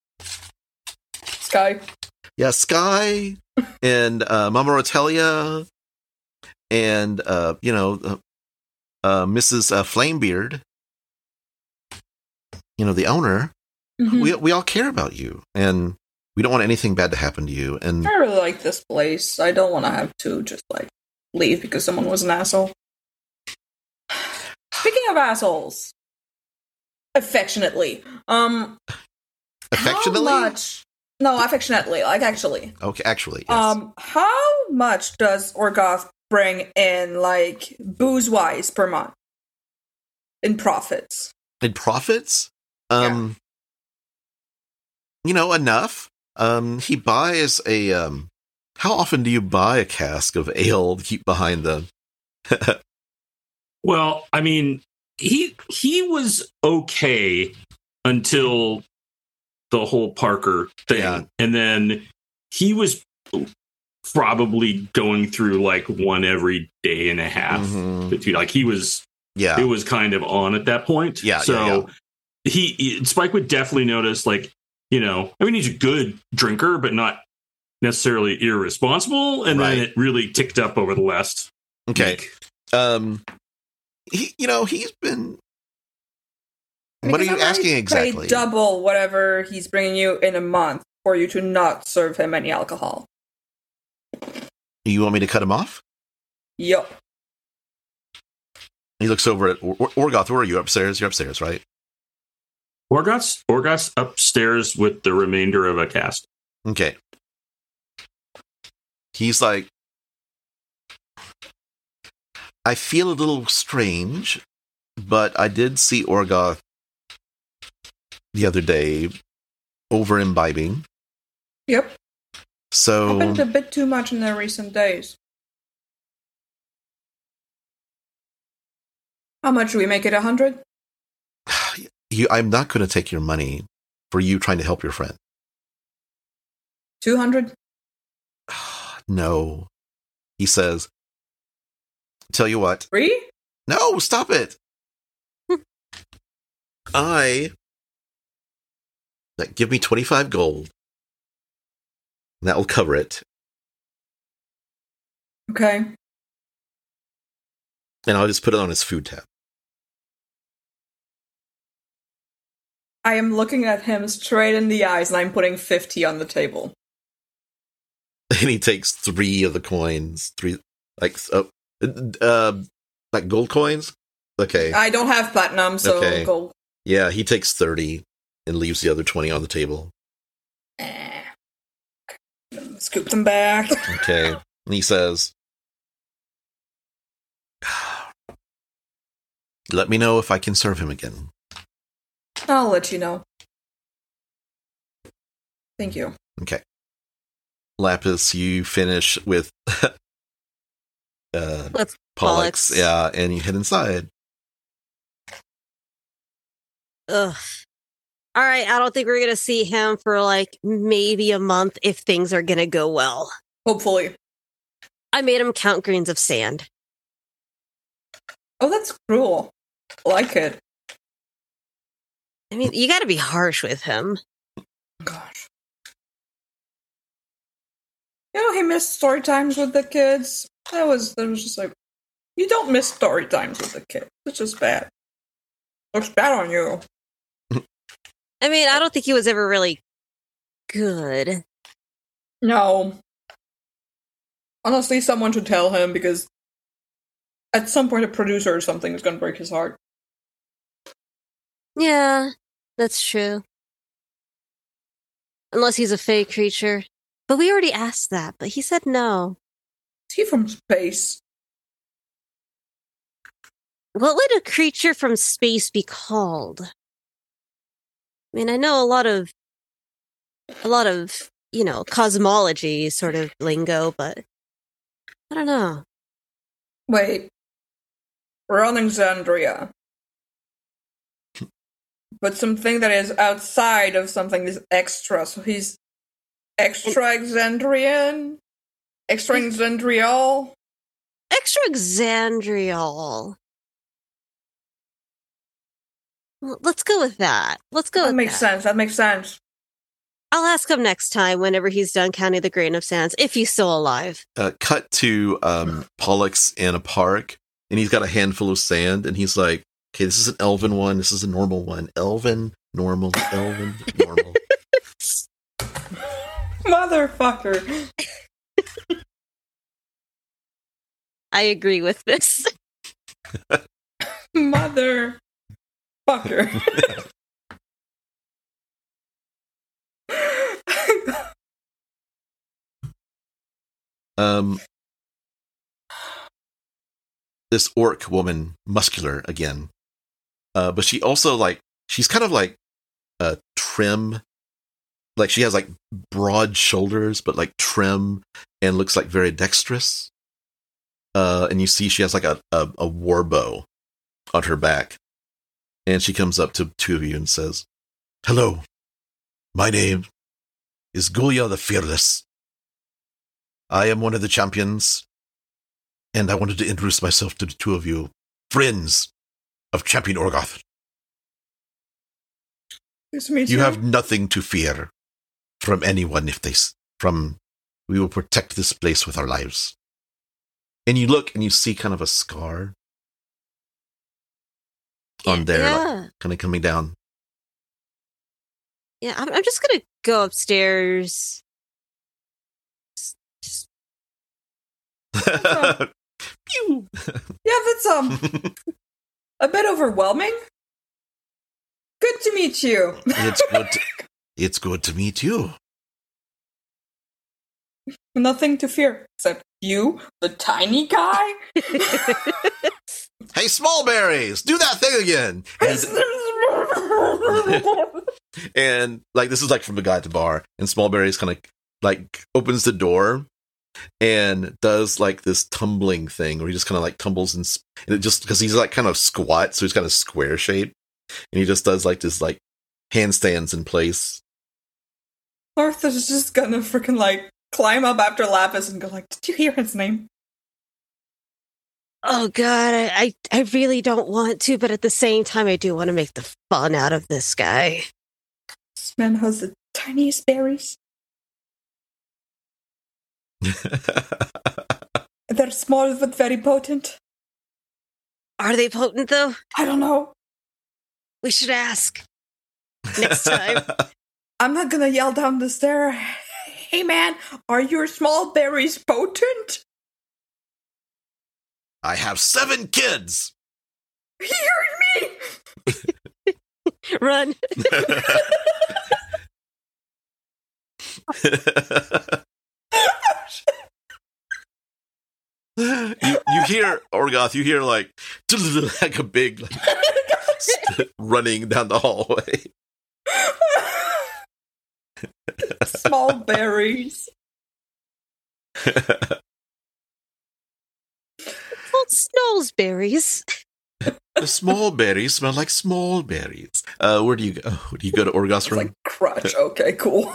Sky. Yeah, Sky and Mama Rotelia. And, you know, Mrs. Flamebeard, you know, the owner, we all care about you, and we don't want anything bad to happen to you. And I really like this place. I don't want to have to just, like, leave because someone was an asshole. Speaking of assholes, affectionately, affectionately? How much? No, affectionately, like, actually. Okay, actually, yes. How much does Orgoth bring in, like, booze-wise per month? In profits. In profits? You know, enough. He buys a, how often do you buy a cask of ale to keep behind them? Well, I mean, he was okay until the whole Parker thing. Yeah. And then he was probably going through like one every day and a half. Like he was, it was kind of on at that point. Yeah. So Spike would definitely notice, like, you know, I mean, he's a good drinker, but not necessarily irresponsible. And then it really ticked up over the last Okay. He's been. What are you asking exactly? Pay double whatever he's bringing you in a month for you to not serve him any alcohol. You want me to cut him off? Yup. He looks over at Orgoth. Where are you? Upstairs? You're upstairs, right? Orgoth's upstairs with the remainder of a cast. Okay. He's like, I feel a little strange, but I did see Orgoth the other day over imbibing. Yep. So happened a bit too much in the recent days. How much do we make it? 100? I'm not going to take your money for you trying to help your friend. 200? No. He says, tell you what. 3? No, stop it. Give me 25 gold. That will cover it. Okay. And I'll just put it on his food tab. I am looking at him straight in the eyes and I'm putting 50 on the table. And he takes 3 of the coins. 3, like gold coins? Okay. I don't have platinum, so okay. Gold. Yeah, he takes 30 and leaves the other 20 on the table. Scoop them back. Okay. And he says, let me know if I can serve him again. I'll let you know. Thank you. Okay. Lapis, you finish with Pollux. Yeah, and you head inside. Ugh. All right, I don't think we're going to see him for like maybe a month if things are going to go well. Hopefully. I made him count grains of sand. Oh, that's cruel. I like it. I mean, you got to be harsh with him. Gosh. He missed story times with the kids. That was just like, you don't miss story times with the kids. It's just bad. Looks bad on you. I mean, I don't think he was ever really good. No. Honestly, someone should tell him because at some point a producer or something is going to break his heart. Yeah, that's true. Unless he's a fey creature. But we already asked that, but he said no. Is he from space? What would a creature from space be called? I mean, I know a lot of, cosmology sort of lingo, but I don't know. Wait. We're on Exandria. But something that is outside of something is extra, so he's extra Exandrian? Extra Exandrial? Extra Exandrial. Well, let's go with that. That makes sense. I'll ask him next time whenever he's done counting the grain of sands, if he's still alive. Cut to Pollux in a park, and he's got a handful of sand, and he's like, okay, this is an elven one, this is a normal one. Elven, normal, elven, normal. Motherfucker. I agree with this. Motherfucker. This orc woman, muscular again, but she also she's kind of trim, like she has broad shoulders, but trim, and looks very dexterous. And you see she has a war bow on her back, and she comes up to two of you and says, "Hello, my name is Gulya the Fearless. I am one of the champions, and I wanted to introduce myself to the two of you, friends of Champion Orgoth. You have nothing to fear from anyone we will protect this place with our lives. And you look and you see kind of a scar on there, like, kind of coming down. Yeah, I'm just gonna go upstairs. Pew! Yeah, that's a bit overwhelming. Good to meet you. It's good to meet you. Nothing to fear except you, the tiny guy. Hey, Smallberries, do that thing again. And like, this is like from the guy at the bar, and Smallberries kind of like opens the door and does like this tumbling thing where he just kind of like tumbles and it just, because he's like kind of squat, so he's kind of square shaped, and he just does like this like handstands in place. Arthur's just gonna freaking like climb up after Lapis and go like, did you hear his name? Oh god, I really don't want to, but at the same time I do want to make the fun out of this guy. This man has the tiniest berries. They're small but very potent. Are they potent though? I don't know. We should ask next time. I'm not gonna yell down the stair. Hey man, are your small berries potent? I have 7 kids. He heard me. Run. you hear Orgoth, you hear like like a big like, running down the hallway. Small berries. Well, Snowsberries. The small berries smell like small berries. Where do you go? Do you go to Orgoth's room? Like crutch. Okay, cool.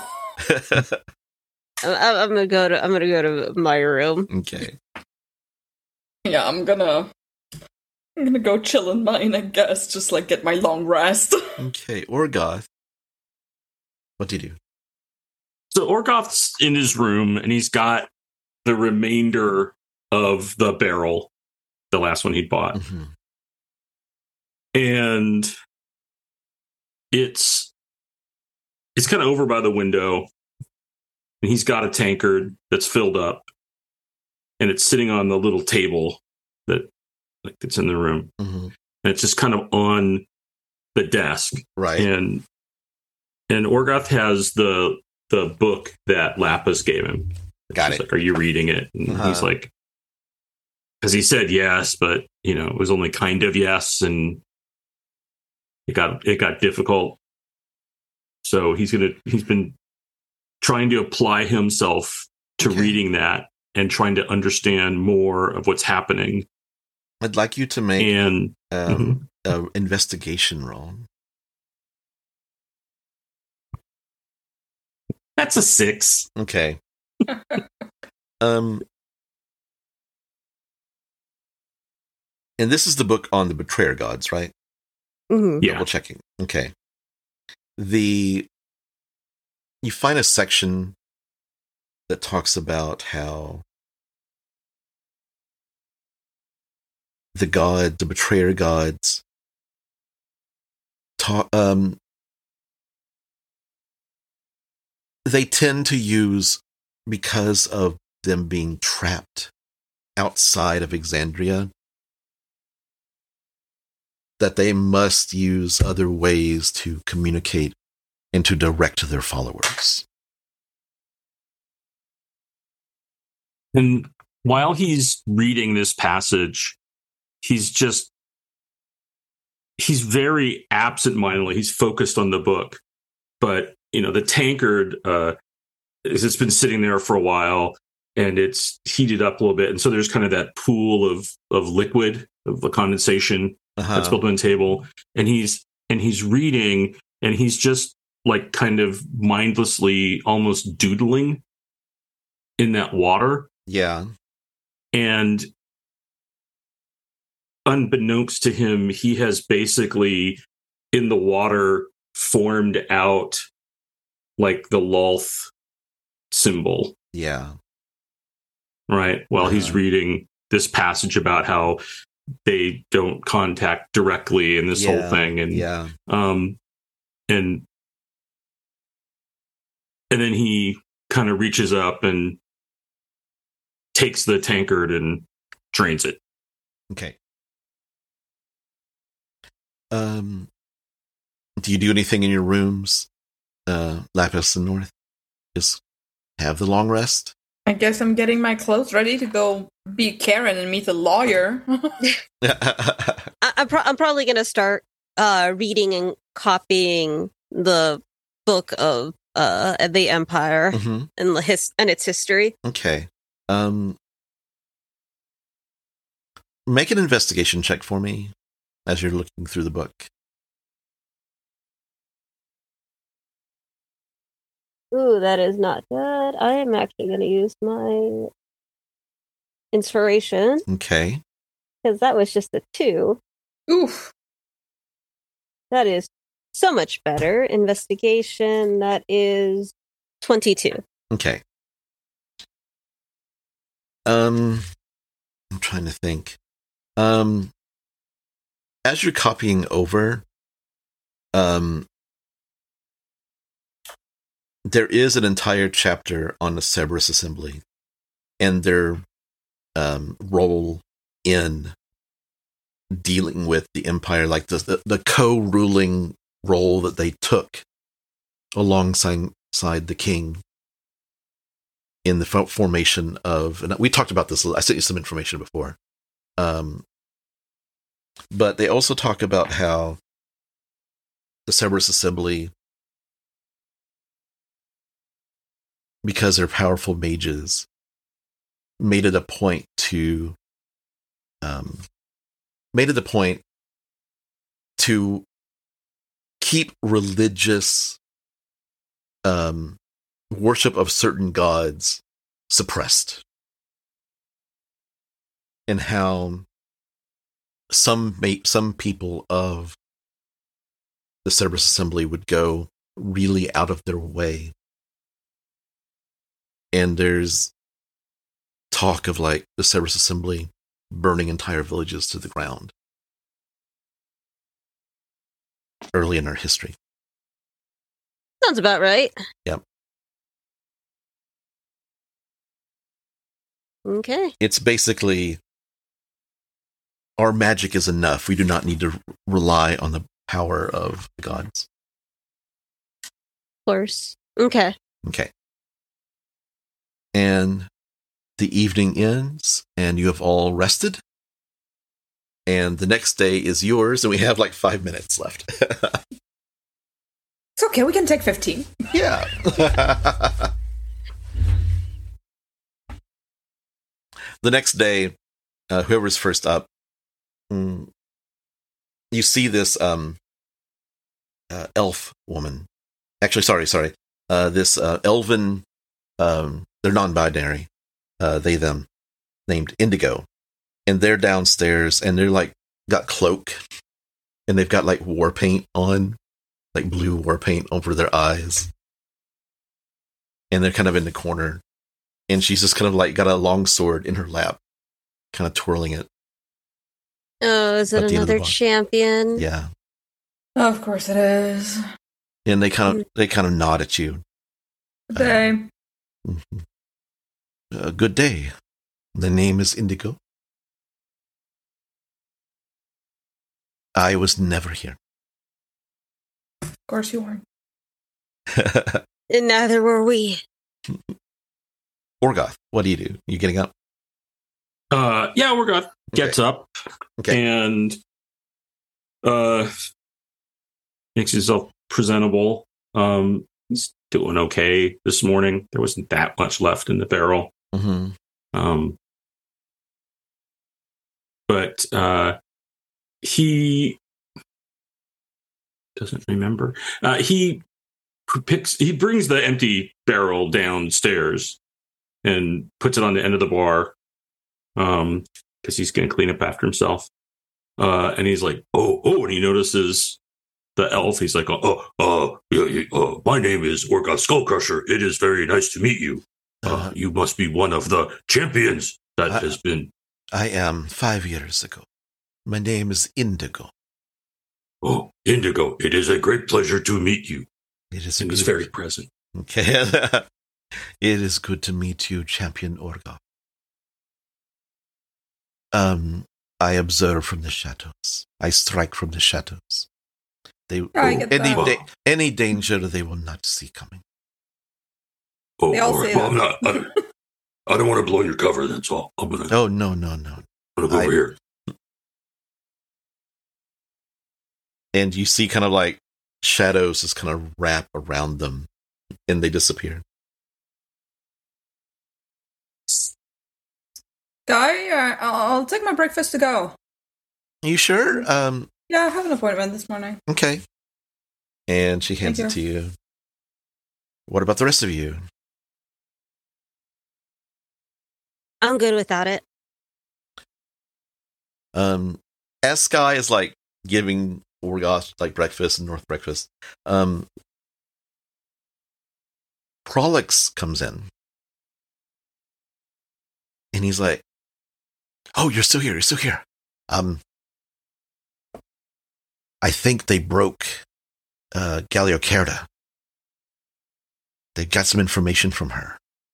I'm gonna go to my room. Okay. Yeah, I'm gonna go chill in mine, I guess. Just like get my long rest. Okay, Orgoth. What do you do? So Orgoth's in his room, and he's got the remainder of the barrel, the last one he bought. Mm-hmm. And it's kind of over by the window, and he's got a tankard that's filled up, and it's sitting on the little table that's in the room. Mm-hmm. And it's just kind of on the desk. Right. And Orgoth has the book that Lapis gave him. Got She's it. like, are you reading it? And he's like, because he said yes, but it was only kind of yes, and it got difficult. So he's been trying to apply himself to reading that and trying to understand more of what's happening. I'd like you to make an investigation roll. That's a 6. Okay. And this is the book on the betrayer gods, right? Mm-hmm. Yeah. Double checking. Okay. You find a section that talks about how the betrayer gods they tend to use, because of them being trapped outside of Exandria, that they must use other ways to communicate and to direct their followers. And while he's reading this passage, he's very absent-mindedly. He's focused on the book, but the tankard it's been sitting there for a while, and it's heated up a little bit, and so there's kind of that pool of liquid, of the condensation that's built on the table, and he's reading, and he's just like kind of mindlessly almost doodling in that water. Yeah. And unbeknownst to him, he has basically in the water formed out like the Lolth symbol. Yeah. Right. While he's reading this passage about how they don't contact directly in this whole thing, and and then he kind of reaches up and takes the tankard and drains it. Okay. Do you do anything in your rooms, Lapis and North? Just have the long rest? I guess I'm getting my clothes ready to go be Karen and meet the lawyer. I'm probably going to start reading and copying the book of the Empire and its history. Okay. Make an investigation check for me as you're looking through the book. Ooh, that is not good. I am actually going to use my inspiration. Okay. Because that was just a 2. Oof. That is so much better. Investigation, that is 22. Okay. I'm trying to think. As you're copying over, there is an entire chapter on the Cerberus Assembly and their role in dealing with the Empire, like the co-ruling role that they took alongside the king in the formation of, and we talked about this, I sent you some information before, but they also talk about how the Cerberus Assembly, because they're powerful mages, made it a point to keep religious worship of certain gods suppressed, and how some people of the Cerberus Assembly would go really out of their way. And there's talk of like the Cerberus Assembly burning entire villages to the ground early in our history. Sounds about right. Yep. Okay. It's basically, our magic is enough. We do not need to rely on the power of the gods. Of course. Okay. Okay. And the evening ends, and you have all rested. And the next day is yours, and we have like 5 minutes left. It's okay, we can take 15. Yeah. The next day, whoever's first up, you see this elf woman. Actually, sorry. This elven, they're non-binary, they, them, named Indigo. And they're downstairs, and they're like, got cloak, and they've got like war paint on, like blue war paint over their eyes. And they're kind of in the corner. And she's just kind of like got a long sword in her lap, kind of twirling it. Oh, is it another champion? Yeah. Of course it is. And they kind of nod at you. Good day. Good day. The name is Indigo. I was never here. Of course you weren't. And neither were we. Orgoth, what do? You getting up? Yeah, Orgoth gets up and makes himself presentable. He's doing okay this morning. There wasn't that much left in the barrel. Mm-hmm. But he doesn't remember. He brings the empty barrel downstairs and puts it on the end of the bar, because he's going to clean up after himself. And he's like, oh, and he notices the elf. He's like, my name is Orgoth Skullcrusher. It is very nice to meet you. You must be one of the champions that has been I am 5 years ago. My name is Indigo. Oh, Indigo, it is a great pleasure to meet you. It is And he's very present. Okay. It is good to meet you, Champion Orgoth. I observe from the shadows. I strike from the shadows. Any danger they will not see coming. Oh, They all all right. say Well, that. I don't want to blow your cover, that's all. I'm going to Oh, no. go over here. And you see kind of like shadows just kind of wrap around them and they disappear. Guy, I'll take my breakfast to go. Are you sure? Yeah, I have an appointment this morning. Okay. And she hands Thank it to you. What about the rest of you? I'm good without it. As Sky is like giving Orgoth like breakfast and North breakfast, Prolix comes in. And he's like, "Oh, you're still here. I think they broke Galiocerda. They got some information from her.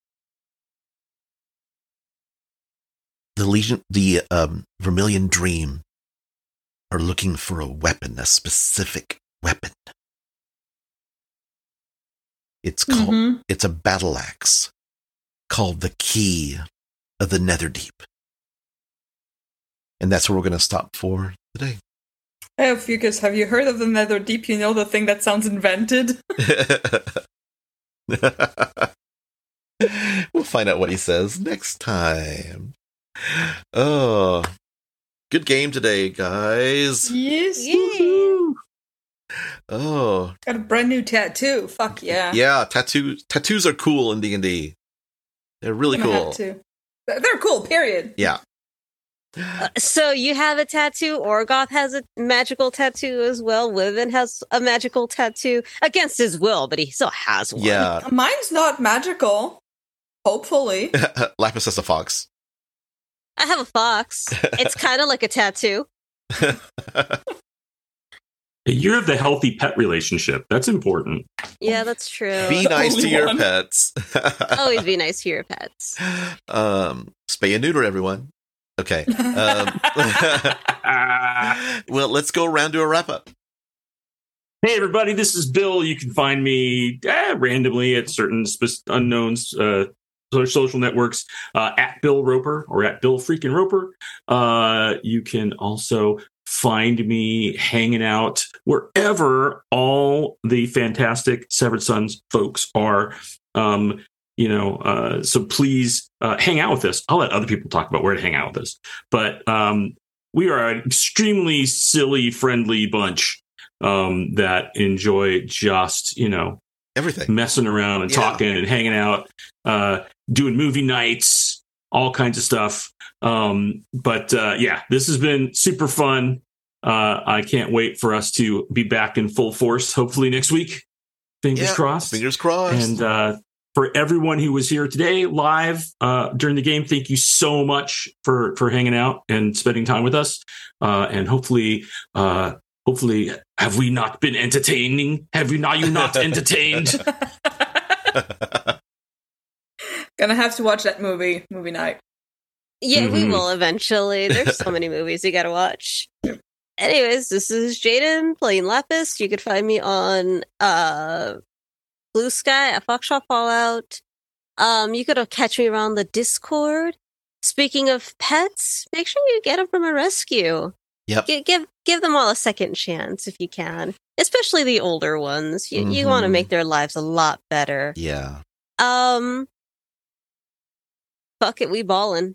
The Vermilion Dream are looking for a weapon, a specific weapon. It's called, it's a battle axe called the Key of the Netherdeep. And that's where we're going to stop for today." Hey, Fucus, have you heard of the Netherdeep? You know, the thing that sounds invented? We'll find out what he says next time. Oh, good game today, guys. Yes. Yeah. Oh, Got a brand new tattoo. Fuck yeah. yeah. Tattoos are cool in D&D. They're really I'm gonna cool. have to. They're cool, period. Yeah. So you have a tattoo. Orgoth has a magical tattoo as well. Wyvern has a magical tattoo against his will, but he still has one. Yeah. Mine's not magical. Hopefully. Lapis has a fox. I have a fox. It's kind of like a tattoo. You have the healthy pet relationship. That's important. Yeah, that's true. Be nice to Only your one. pets. Always be nice to your pets. Spay and neuter, everyone. Okay. Well, let's go around to a wrap up. Hey, everybody, this is Bill. You can find me randomly at certain unknown social networks at Bill Roper or at Bill freaking Roper. You can also find me hanging out wherever all the fantastic Severed Sons folks are. So please hang out with us. I'll let other people talk about where to hang out with us. But we are an extremely silly, friendly bunch that enjoy just, Everything. messing around and talking and hanging out, doing movie nights, all kinds of stuff. But this has been super fun. I can't wait for us to be back in full force, hopefully next week. Fingers crossed. Fingers crossed. And for everyone who was here today live during the game, thank you so much for hanging out and spending time with us. And hopefully, have we not been entertaining? Have you not entertained? Gonna have to watch that movie night. Yeah, we Mhm. will eventually. There's so many movies you gotta watch. Anyways, this is Jaden playing Lapis. You could find me on Blue Sky at Foxshot Fallout. You could catch me around the Discord. Speaking of pets, make sure you get them from a rescue. Yep. Give them all a second chance if you can, especially the older ones. You want to Mhm. make their lives a lot better. Yeah. Fuck it, we ballin'.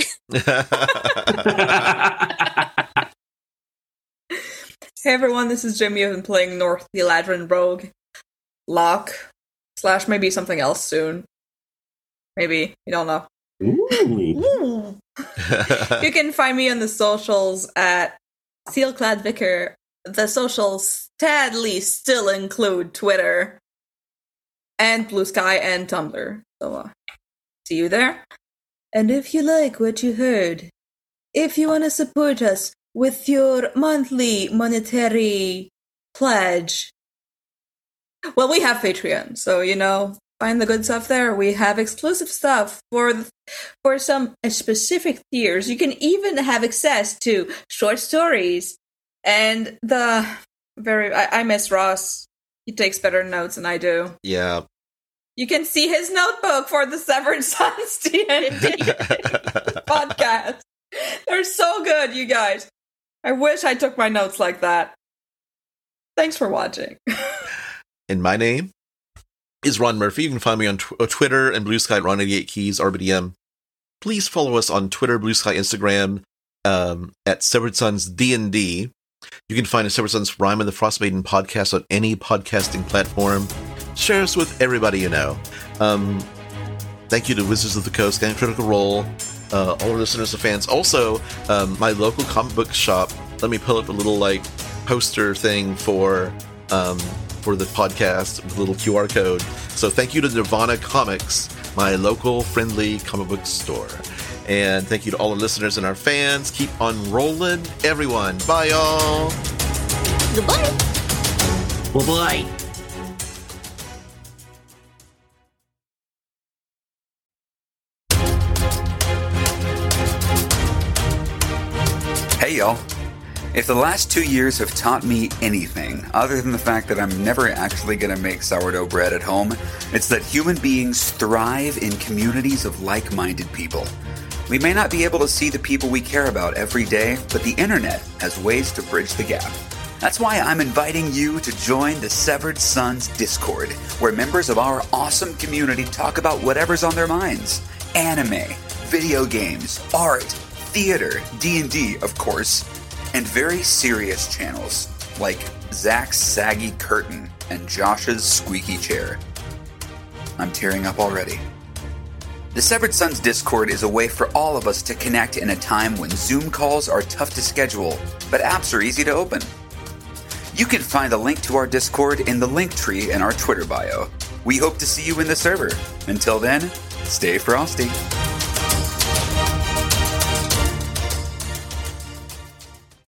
Hey everyone, this is Jimmy. I've been playing North the Eladrin Rogue. Locke. / maybe something else soon. Maybe. You don't know. Ooh. You can find me on the socials at Sealclad Vicar. The socials sadly still include Twitter and Blue Sky and Tumblr. So see you there. And if you like what you heard, if you want to support us with your monthly monetary pledge, well, we have Patreon, so, find the good stuff there. We have exclusive stuff for some specific tiers. You can even have access to short stories and I miss Ross. He takes better notes than I do. Yeah. You can see his notebook for the Severed Sons D&D podcast. They're so good, you guys. I wish I took my notes like that. Thanks for watching. And my name is Ron Murphy. You can find me on Twitter and Blue Sky at Ron88Keys, RBDM. Please follow us on Twitter, Blue Sky, Instagram, at Severed Sons D&D. You can find a Severed Sons Rime and the Frostmaiden podcast on any podcasting platform. Share us with everybody you know. Thank you to Wizards of the Coast and Critical Role, all our listeners and fans. Also, my local comic book shop, let me pull up a little poster thing for the podcast with a little QR code. So thank you to Nirvana Comics, my local friendly comic book store. And thank you to all our listeners and our fans. Keep on rolling, everyone. Bye, y'all. Goodbye. Bye-bye. Hey, y'all. If the last 2 years have taught me anything, other than the fact that I'm never actually going to make sourdough bread at home, it's that human beings thrive in communities of like-minded people. We may not be able to see the people we care about every day, but the internet has ways to bridge the gap. That's why I'm inviting you to join the Severed Sons Discord, where members of our awesome community talk about whatever's on their minds. Anime, video games, art, theater, D&D, of course, and very serious channels like Zach's Saggy Curtain and Josh's Squeaky Chair. I'm tearing up already. The Severed Sons Discord is a way for all of us to connect in a time when Zoom calls are tough to schedule, but apps are easy to open. You can find a link to our Discord in the link tree in our Twitter bio. We hope to see you in the server. Until then, stay frosty.